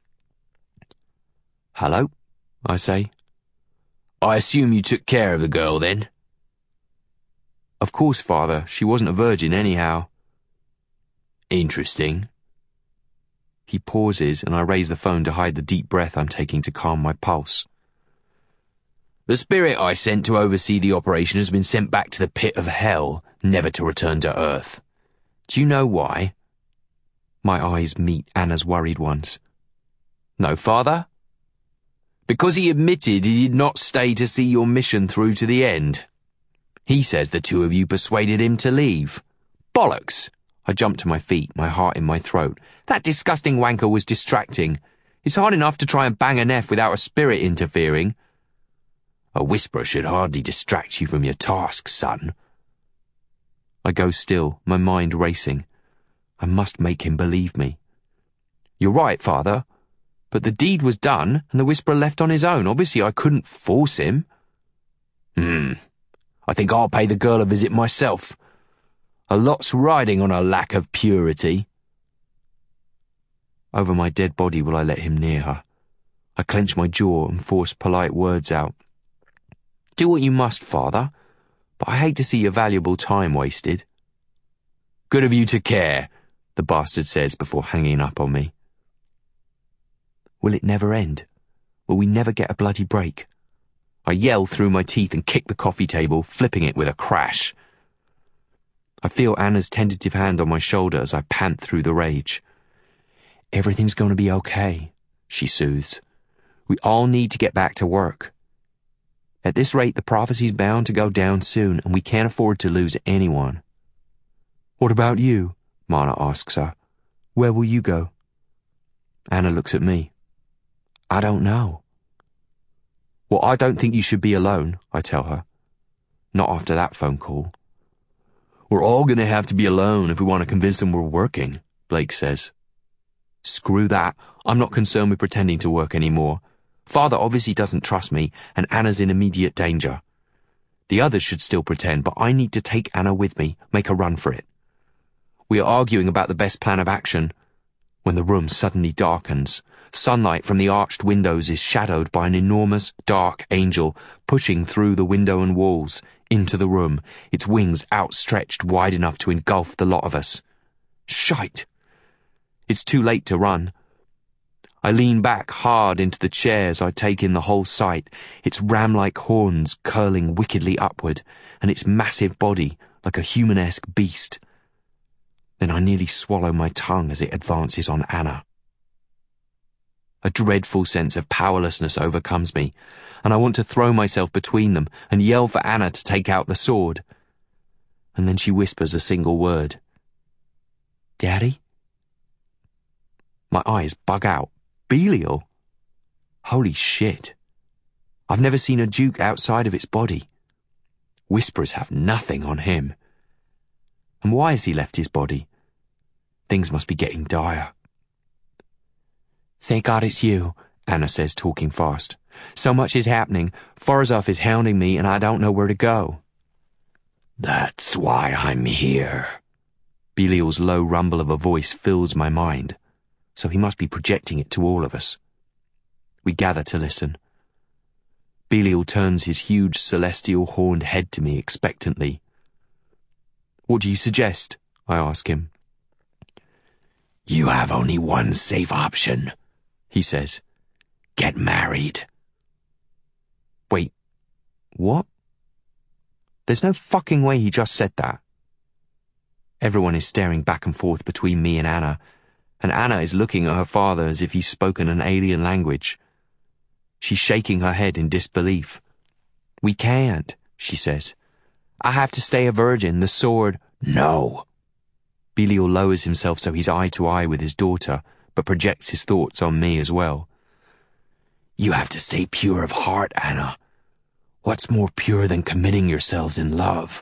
Hello, I say. I assume you took care of the girl, then? Of course, Father. She wasn't a virgin anyhow. Interesting. He pauses, and I raise the phone to hide the deep breath I'm taking to calm my pulse. The spirit I sent to oversee the operation has been sent back to the pit of hell, never to return to Earth. Do you know why? My eyes meet Anna's worried ones. No, Father? Because he admitted he did not stay to see your mission through to the end. He says the two of you persuaded him to leave. Bollocks! I jumped to my feet, my heart in my throat. That disgusting wanker was distracting. It's hard enough to try and bang a Neff without a spirit interfering. A whisperer should hardly distract you from your task, son. I go still, my mind racing. I must make him believe me. You're right, Father. But the deed was done, and the Whisperer left on his own. Obviously, I couldn't force him. Hmm. I think I'll pay the girl a visit myself. A lot's riding on her lack of purity. Over my dead body will I let him near her. I clench my jaw and force polite words out. Do what you must, Father, but I hate to see your valuable time wasted. Good of you to care, the bastard says before hanging up on me. Will it never end? Will we never get a bloody break? I yell through my teeth and kick the coffee table, flipping it with a crash. I feel Anna's tentative hand on my shoulder as I pant through the rage. Everything's going to be okay, she soothes. We all need to get back to work. At this rate, the prophecy's bound to go down soon, and we can't afford to lose anyone. What about you? Marna asks her. Where will you go? Anna looks at me. I don't know. Well, I don't think you should be alone, I tell her. Not after that phone call. We're all going to have to be alone if we want to convince them we're working, Blake says. Screw that. I'm not concerned with pretending to work anymore. Father obviously doesn't trust me, and Anna's in immediate danger. The others should still pretend, but I need to take Anna with me, make a run for it. We are arguing about the best plan of action when the room suddenly darkens. Sunlight from the arched windows is shadowed by an enormous, dark angel pushing through the window and walls into the room, its wings outstretched wide enough to engulf the lot of us. Shite! It's too late to run. I lean back hard into the chair as I take in the whole sight, its ram-like horns curling wickedly upward, and its massive body like a human-esque beast. Then I nearly swallow my tongue as it advances on Anna. A dreadful sense of powerlessness overcomes me, and I want to throw myself between them and yell for Anna to take out the sword. And then she whispers a single word. Daddy? My eyes bug out. Belial? Holy shit. I've never seen a duke outside of its body. Whispers have nothing on him. And why has he left his body? Things must be getting dire. Thank God it's you, Anna says, talking fast. So much is happening. Farzov is hounding me and I don't know where to go. That's why I'm here. Belial's low rumble of a voice fills my mind, so he must be projecting it to all of us. We gather to listen. Belial turns his huge celestial horned head to me expectantly. What do you suggest? I ask him. You have only one safe option, he says. Get married. Wait, what? There's no fucking way he just said that. Everyone is staring back and forth between me and Anna, and Anna is looking at her father as if he's spoken an alien language. She's shaking her head in disbelief. We can't, she says. I have to stay a virgin, the sword... No. Belial lowers himself so he's eye to eye with his daughter, but projects his thoughts on me as well. You have to stay pure of heart, Anna. What's more pure than committing yourselves in love?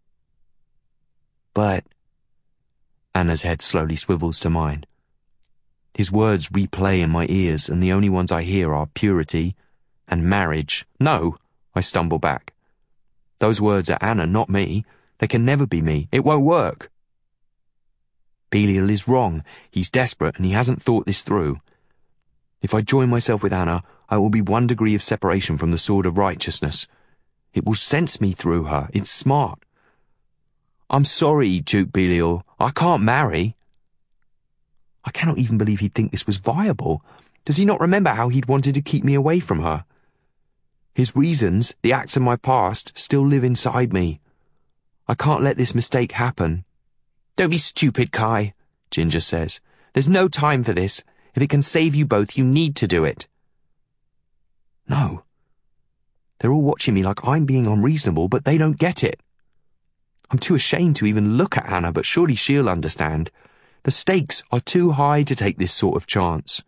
But... Anna's head slowly swivels to mine. His words replay in my ears, and the only ones I hear are purity and marriage. No, I stumble back. Those words are Anna, not me. They can never be me. It won't work. Belial is wrong. He's desperate, and he hasn't thought this through. If I join myself with Anna, I will be one degree of separation from the sword of righteousness. It will sense me through her. It's smart. I'm sorry, Duke Belial. I can't marry. I cannot even believe he'd think this was viable. Does he not remember how he'd wanted to keep me away from her? His reasons, the acts of my past, still live inside me. I can't let this mistake happen. Don't be stupid, Kai, Ginger says. There's no time for this. If it can save you both, you need to do it. No. They're all watching me like I'm being unreasonable, but they don't get it. I'm too ashamed to even look at Anna, but surely she'll understand. The stakes are too high to take this sort of chance.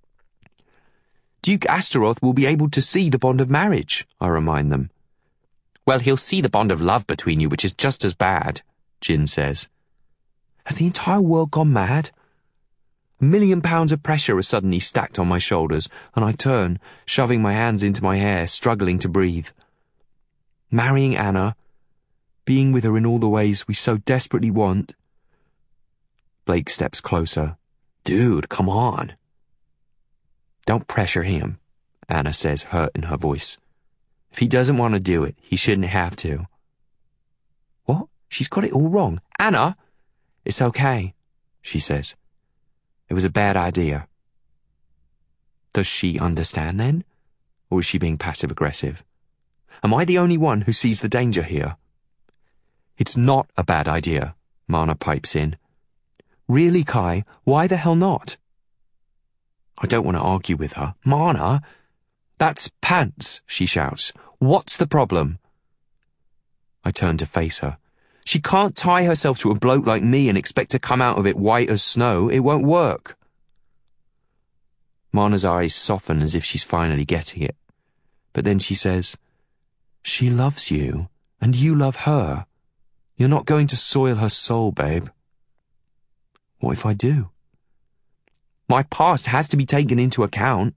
Duke Astaroth will be able to see the bond of marriage, I remind them. Well, he'll see the bond of love between you, which is just as bad, Jin says. Has the entire world gone mad? A million pounds of pressure are suddenly stacked on my shoulders, and I turn, shoving my hands into my hair, struggling to breathe. Marrying Anna, being with her in all the ways we so desperately want. Blake steps closer. Dude, come on. Don't pressure him, Anna says, hurt in her voice. If he doesn't want to do it, he shouldn't have to. What? She's got it all wrong. Anna! It's okay, she says. It was a bad idea. Does she understand then? Or is she being passive-aggressive? Am I the only one who sees the danger here? It's not a bad idea, Mana pipes in. Really, Kai, why the hell not? I don't want to argue with her. Mana! That's pants, she shouts. What's the problem? I turn to face her. She can't tie herself to a bloke like me and expect to come out of it white as snow. It won't work. Mana's eyes soften as if she's finally getting it. But then she says, She loves you, and you love her. You're not going to soil her soul, babe. What if I do? My past has to be taken into account.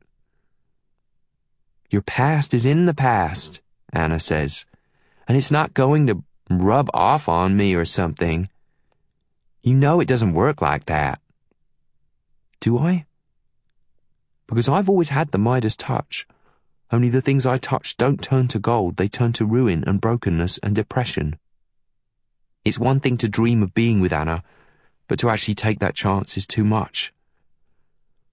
Your past is in the past, Anna says, and it's not going to rub off on me or something. You know it doesn't work like that. Do I? Because I've always had the Midas touch. Only the things I touch don't turn to gold, they turn to ruin and brokenness and depression. It's one thing to dream of being with Anna, but to actually take that chance is too much.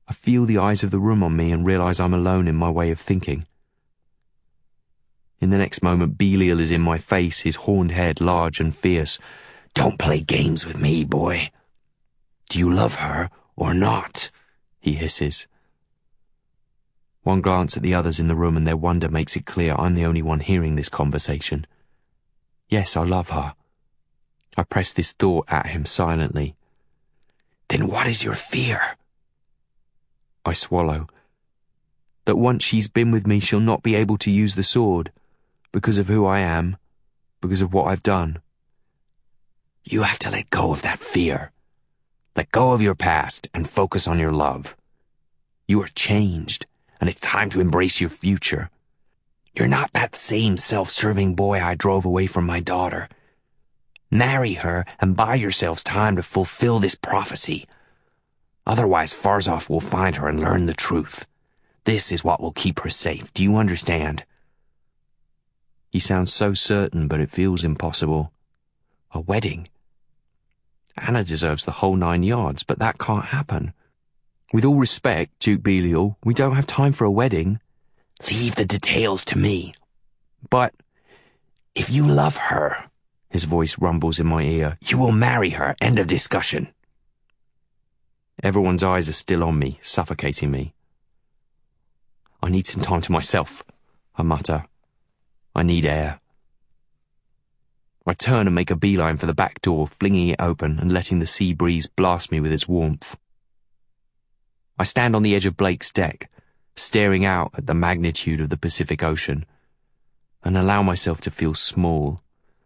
I feel the eyes of the room on me and realise I'm alone in my way of thinking. In the next moment, Belial is in my face, his horned head large and fierce. "Don't play games with me, boy. Do you love her or not?" he hisses. One glance at the others in the room and their wonder makes it clear I'm the only one hearing this conversation. Yes, I love her. I press this thought at him silently. "Then what is your fear?" I swallow. That once she's been with me, she'll not be able to use the sword, because of who I am, because of what I've done. You have to let go of that fear. Let go of your past and focus on your love. You are changed, and it's time to embrace your future. You're not that same self-serving boy I drove away from my daughter. Marry her and buy yourselves time to fulfill this prophecy. Otherwise, Farzov will find her and learn the truth. This is what will keep her safe. Do you understand? He sounds so certain, but it feels impossible. A wedding? Anna deserves the whole nine yards, but that can't happen. With all respect, Duke Belial, we don't have time for a wedding. Leave the details to me. But if you love her, his voice rumbles in my ear, you will marry her. End of discussion. Everyone's eyes are still on me, suffocating me. I need some time to myself, I mutter. I need air. I turn and make a beeline for the back door, flinging it open and letting the sea breeze blast me with its warmth. I stand on the edge of Blake's deck, staring out at the magnitude of the Pacific Ocean, and allow myself to feel small.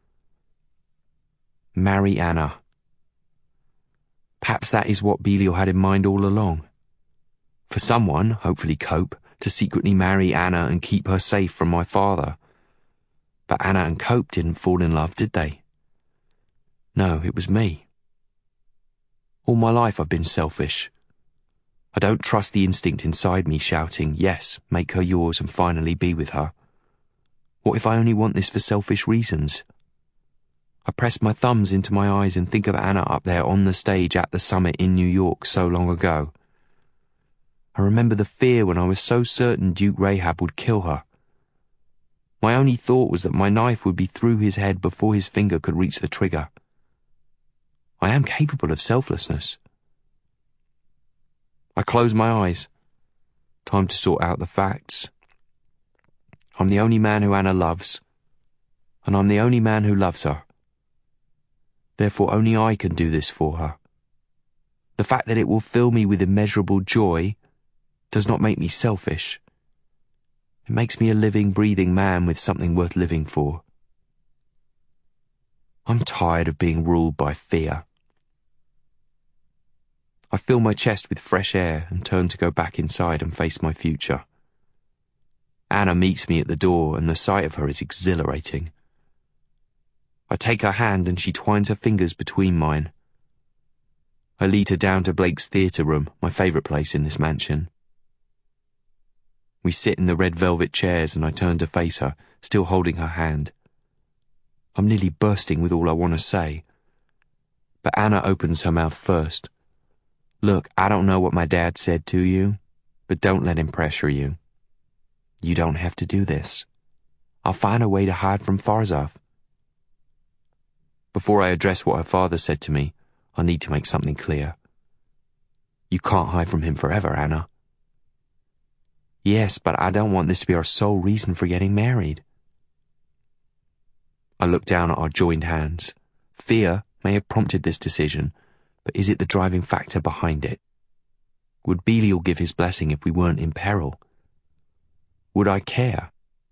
Marry Anna. Perhaps that is what Belial had in mind all along. For someone, hopefully Cope, to secretly marry Anna and keep her safe from my father. But Anna and Cope didn't fall in love, did they? No, it was me. All my life I've been selfish. I don't trust the instinct inside me shouting, yes, make her yours and finally be with her. What if I only want this for selfish reasons? I press my thumbs into my eyes and think of Anna up there on the stage at the summit in New York so long ago. I remember the fear when I was so certain Duke Rahab would kill her. My only thought was that my knife would be through his head before his finger could reach the trigger. I am capable of selflessness. I close my eyes. Time to sort out the facts. I'm the only man who Anna loves, and I'm the only man who loves her. Therefore only I can do this for her. The fact that it will fill me with immeasurable joy does not make me selfish. It makes me a living, breathing man with something worth living for. I'm tired of being ruled by fear. I fill my chest with fresh air and turn to go back inside and face my future. Anna meets me at the door, and the sight of her is exhilarating. I take her hand and she twines her fingers between mine. I lead her down to Blake's theatre room, my favourite place in this mansion. We sit in the red velvet chairs and I turn to face her, still holding her hand. I'm nearly bursting with all I want to say. But Anna opens her mouth first. Look, I don't know what my dad said to you, but don't let him pressure you. You don't have to do this. I'll find a way to hide from Farzov. Before I address what her father said to me, I need to make something clear. You can't hide from him forever, Anna. Yes, but I don't want this to be our sole reason for getting married. I look down at our joined hands. Fear may have prompted this decision, but is it the driving factor behind it? Would Belial give his blessing if we weren't in peril? Would I care?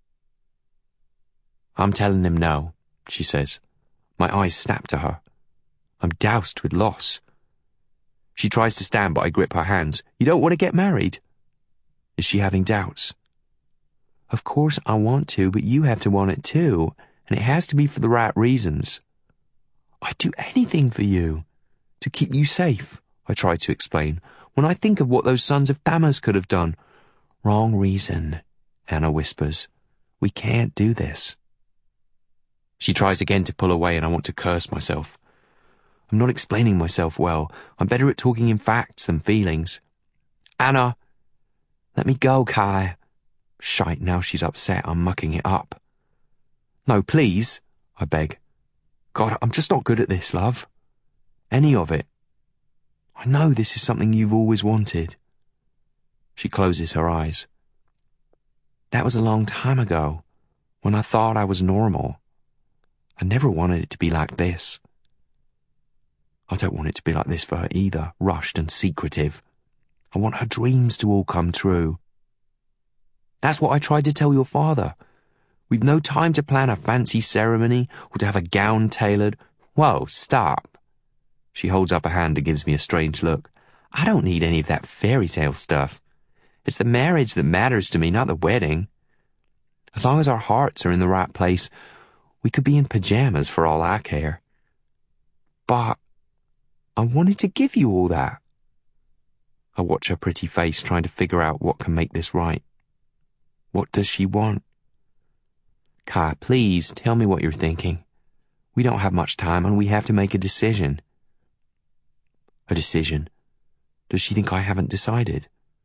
I'm telling him no, she says. My eyes snap to her. I'm doused with loss. She tries to stand, but I grip her hands. You don't want to get married? Is she having doubts? Of course I want to, but you have to want it too, and it has to be for the right reasons. I'd do anything for you. To keep you safe, I try to explain, when I think of what those sons of Thammuz could have done. Wrong reason, Anna whispers. We can't do this. She tries again to pull away and I want to curse myself. I'm not explaining myself well. I'm better at talking in facts than feelings. Anna! Let me go, Kai. Shite, now she's upset I'm mucking it up. No, please, I beg. God, I'm just not good at this, love. Any of it. I know this is something you've always wanted. She closes her eyes. That was a long time ago, when I thought I was normal. I never wanted it to be like this. I don't want it to be like this for her either, rushed and secretive. I want her dreams to all come true. That's what I tried to tell your father. We've no time to plan a fancy ceremony or to have a gown tailored. Whoa, stop. She holds up a hand and gives me a strange look. I don't need any of that fairy tale stuff. It's the marriage that matters to me, not the wedding. As long as our hearts are in the right place, we could be in pajamas for all I care. But I wanted to give you all that. I watch her pretty face trying to figure out what can make this right. What does she want? Kai, please tell me what you're thinking. We don't have much time and we have to make a decision. A decision? Does she think I haven't decided?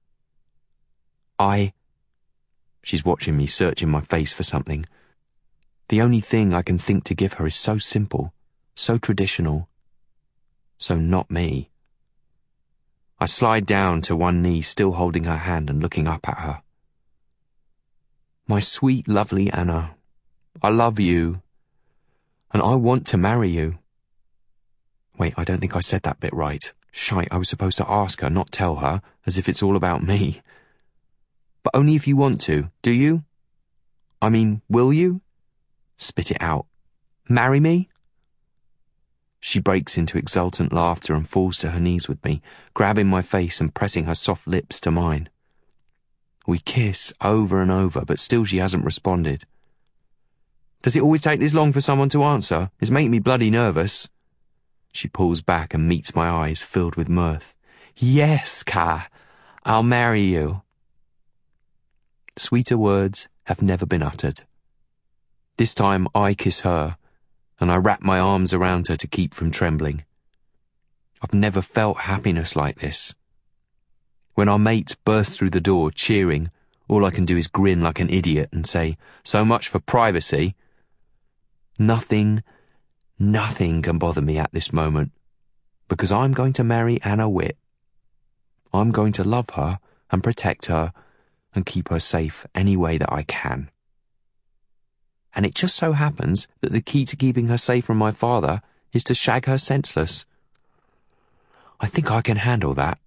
I... She's watching me, searching my face for something. The only thing I can think to give her is so simple, so traditional, so not me. I slide down to one knee, still holding her hand and looking up at her. My sweet, lovely Anna, I love you, and I want to marry you. Wait, I don't think I said that bit right. Shite, I was supposed to ask her, not tell her, as if it's all about me. But only if you want to, do you? I mean, will you? Spit it out. Marry me? She breaks into exultant laughter and falls to her knees with me, grabbing my face and pressing her soft lips to mine. We kiss over and over, but still she hasn't responded. Does it always take this long for someone to answer? It's making me bloody nervous. She pulls back and meets my eyes filled with mirth. Yes, Kai, I'll marry you. Sweeter words have never been uttered. This time I kiss her, and I wrap my arms around her to keep from trembling. I've never felt happiness like this. When our mates burst through the door, cheering, all I can do is grin like an idiot and say, so much for privacy. Nothing, nothing can bother me at this moment, because I'm going to marry Anna Witt. I'm going to love her and protect her and keep her safe any way that I can. And it just so happens that the key to keeping her safe from my father is to shag her senseless. I think I can handle that.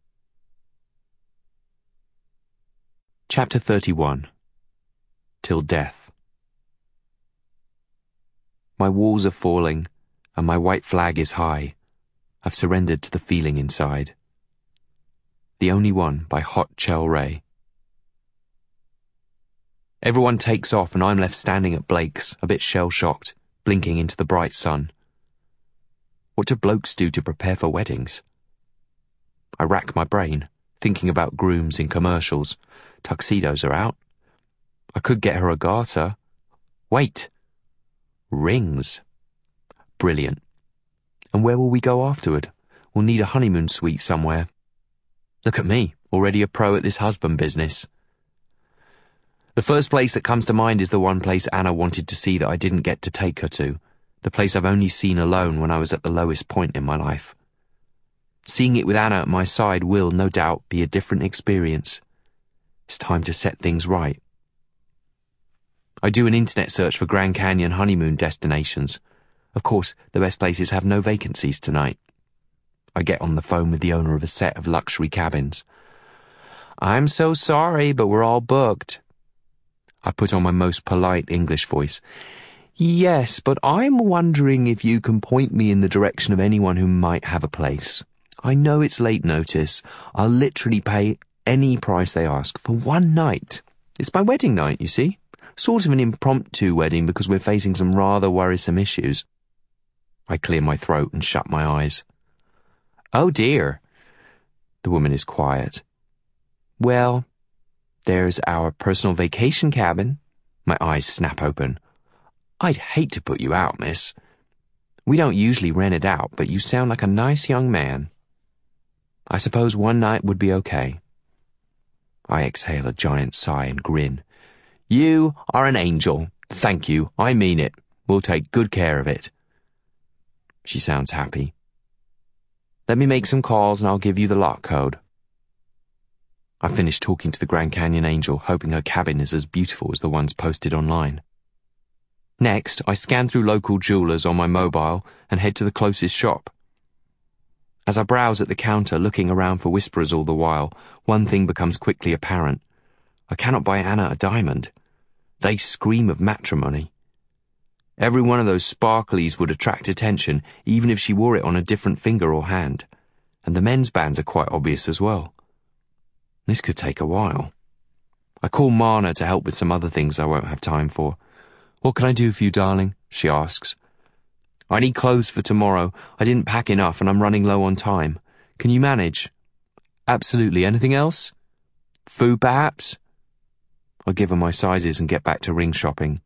Chapter thirty-one. Till Death. My walls are falling, and my white flag is high. I've surrendered to the feeling inside. The Only One by Hot Chell Ray. Everyone takes off and I'm left standing at Blake's, a bit shell-shocked, blinking into the bright sun. What do blokes do to prepare for weddings? I rack my brain, thinking about grooms in commercials. Tuxedos are out. I could get her a garter. Wait! Rings. Brilliant. And where will we go afterward? We'll need a honeymoon suite somewhere. Look at me, already a pro at this husband business. The first place that comes to mind is the one place Anna wanted to see that I didn't get to take her to, the place I've only seen alone when I was at the lowest point in my life. Seeing it with Anna at my side will, no doubt, be a different experience. It's time to set things right. I do an internet search for Grand Canyon honeymoon destinations. Of course, the best places have no vacancies tonight. I get on the phone with the owner of a set of luxury cabins. I'm so sorry, but we're all booked. I put on my most polite English voice. Yes, but I'm wondering if you can point me in the direction of anyone who might have a place. I know it's late notice. I'll literally pay any price they ask for one night. It's my wedding night, you see. Sort of an impromptu wedding because we're facing some rather worrisome issues. I clear my throat and shut my eyes. Oh dear. The woman is quiet. Well, there's our personal vacation cabin. My eyes snap open. I'd hate to put you out, miss. We don't usually rent it out, but you sound like a nice young man. I suppose one night would be okay. I exhale a giant sigh and grin. You are an angel. Thank you. I mean it. We'll take good care of it. She sounds happy. Let me make some calls and I'll give you the lock code. I finish talking to the Grand Canyon Angel, hoping her cabin is as beautiful as the ones posted online. Next, I scan through local jewelers on my mobile and head to the closest shop. As I browse at the counter, looking around for whisperers all the while, one thing becomes quickly apparent. I cannot buy Anna a diamond. They scream of matrimony. Every one of those sparklies would attract attention, even if she wore it on a different finger or hand. And the men's bands are quite obvious as well. This could take a while. I call Marna to help with some other things I won't have time for. What can I do for you, darling? She asks. I need clothes for tomorrow. I didn't pack enough and I'm running low on time. Can you manage? Absolutely. Anything else? Food, perhaps? I give her my sizes and get back to ring shopping.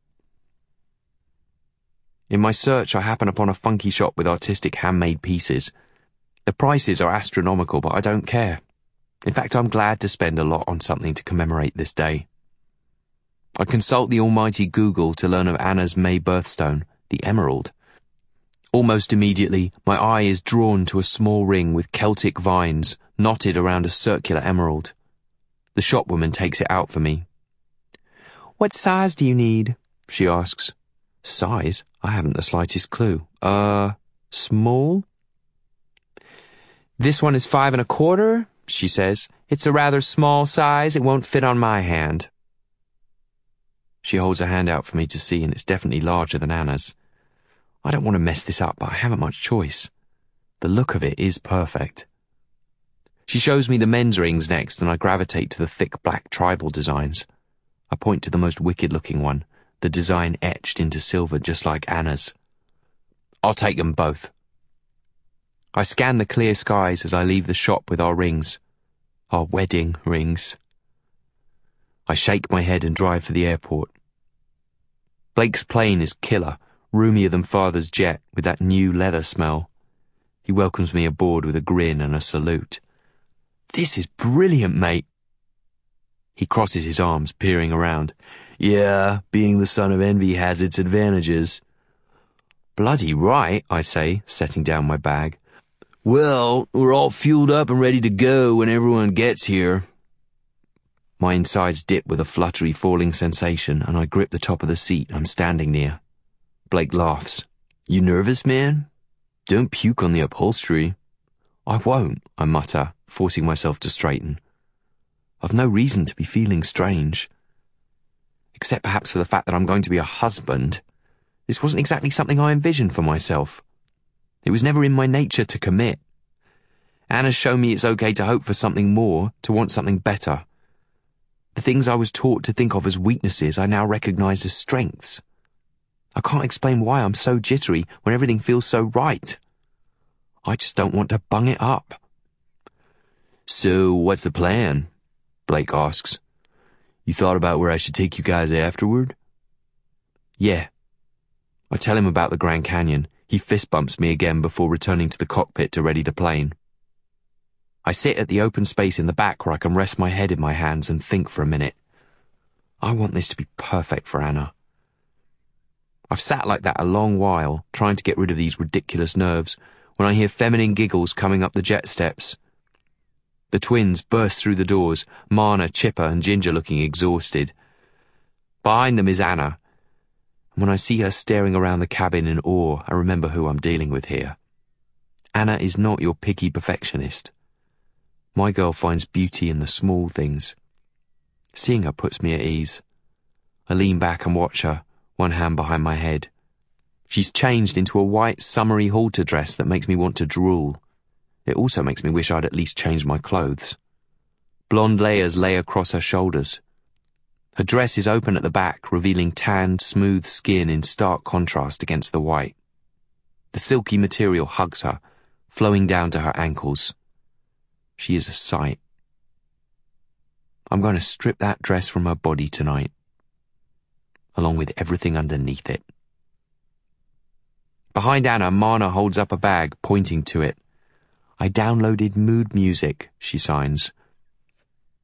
In my search, I happen upon a funky shop with artistic handmade pieces. The prices are astronomical, but I don't care. In fact, I'm glad to spend a lot on something to commemorate this day. I consult the almighty Google to learn of Anna's May birthstone, the emerald. Almost immediately, my eye is drawn to a small ring with Celtic vines knotted around a circular emerald. The shopwoman takes it out for me. What size do you need? She asks. Size? I haven't the slightest clue. Uh, small? This one is five and a quarter, she says. It's a rather small size. It won't fit on my hand. She holds a hand out for me to see, and it's definitely larger than Anna's. I don't want to mess this up, but I haven't much choice. The look of it is perfect. She shows me the men's rings next, and I gravitate to the thick black tribal designs. I point to the most wicked-looking one, the design etched into silver just like Anna's. I'll take them both. I scan the clear skies as I leave the shop with our rings. Our wedding rings. I shake my head and drive for the airport. Blake's plane is killer, roomier than Father's jet, with that new leather smell. He welcomes me aboard with a grin and a salute. This is brilliant, mate. He crosses his arms, peering around. Yeah, being the son of envy has its advantages. Bloody right, I say, setting down my bag. Well, we're all fueled up and ready to go when everyone gets here. My insides dip with a fluttery falling sensation, and I grip the top of the seat I'm standing near. Blake laughs. You nervous, man? Don't puke on the upholstery. I won't, I mutter, forcing myself to straighten. I've no reason to be feeling strange. Except perhaps for the fact that I'm going to be a husband. This wasn't exactly something I envisioned for myself. It was never in my nature to commit. Anna's shown me it's okay to hope for something more, to want something better. The things I was taught to think of as weaknesses I now recognize as strengths. I can't explain why I'm so jittery when everything feels so right. I just don't want to bung it up. So, what's the plan? Blake asks. You thought about where I should take you guys afterward? Yeah. I tell him about the Grand Canyon. He fist bumps me again before returning to the cockpit to ready the plane. I sit at the open space in the back where I can rest my head in my hands and think for a minute. I want this to be perfect for Anna. I've sat like that a long while, trying to get rid of these ridiculous nerves, when I hear feminine giggles coming up the jet steps. The twins burst through the doors, Marna, Chipper, and Ginger looking exhausted. Behind them is Anna, and when I see her staring around the cabin in awe, I remember who I'm dealing with here. Anna is not your picky perfectionist. My girl finds beauty in the small things. Seeing her puts me at ease. I lean back and watch her, one hand behind my head. She's changed into a white, summery halter dress that makes me want to drool. It also makes me wish I'd at least changed my clothes. Blonde layers lay across her shoulders. Her dress is open at the back, revealing tanned, smooth skin in stark contrast against the white. The silky material hugs her, flowing down to her ankles. She is a sight. I'm going to strip that dress from her body tonight, along with everything underneath it. Behind Anna, Marna holds up a bag, pointing to it. I downloaded mood music, she signs.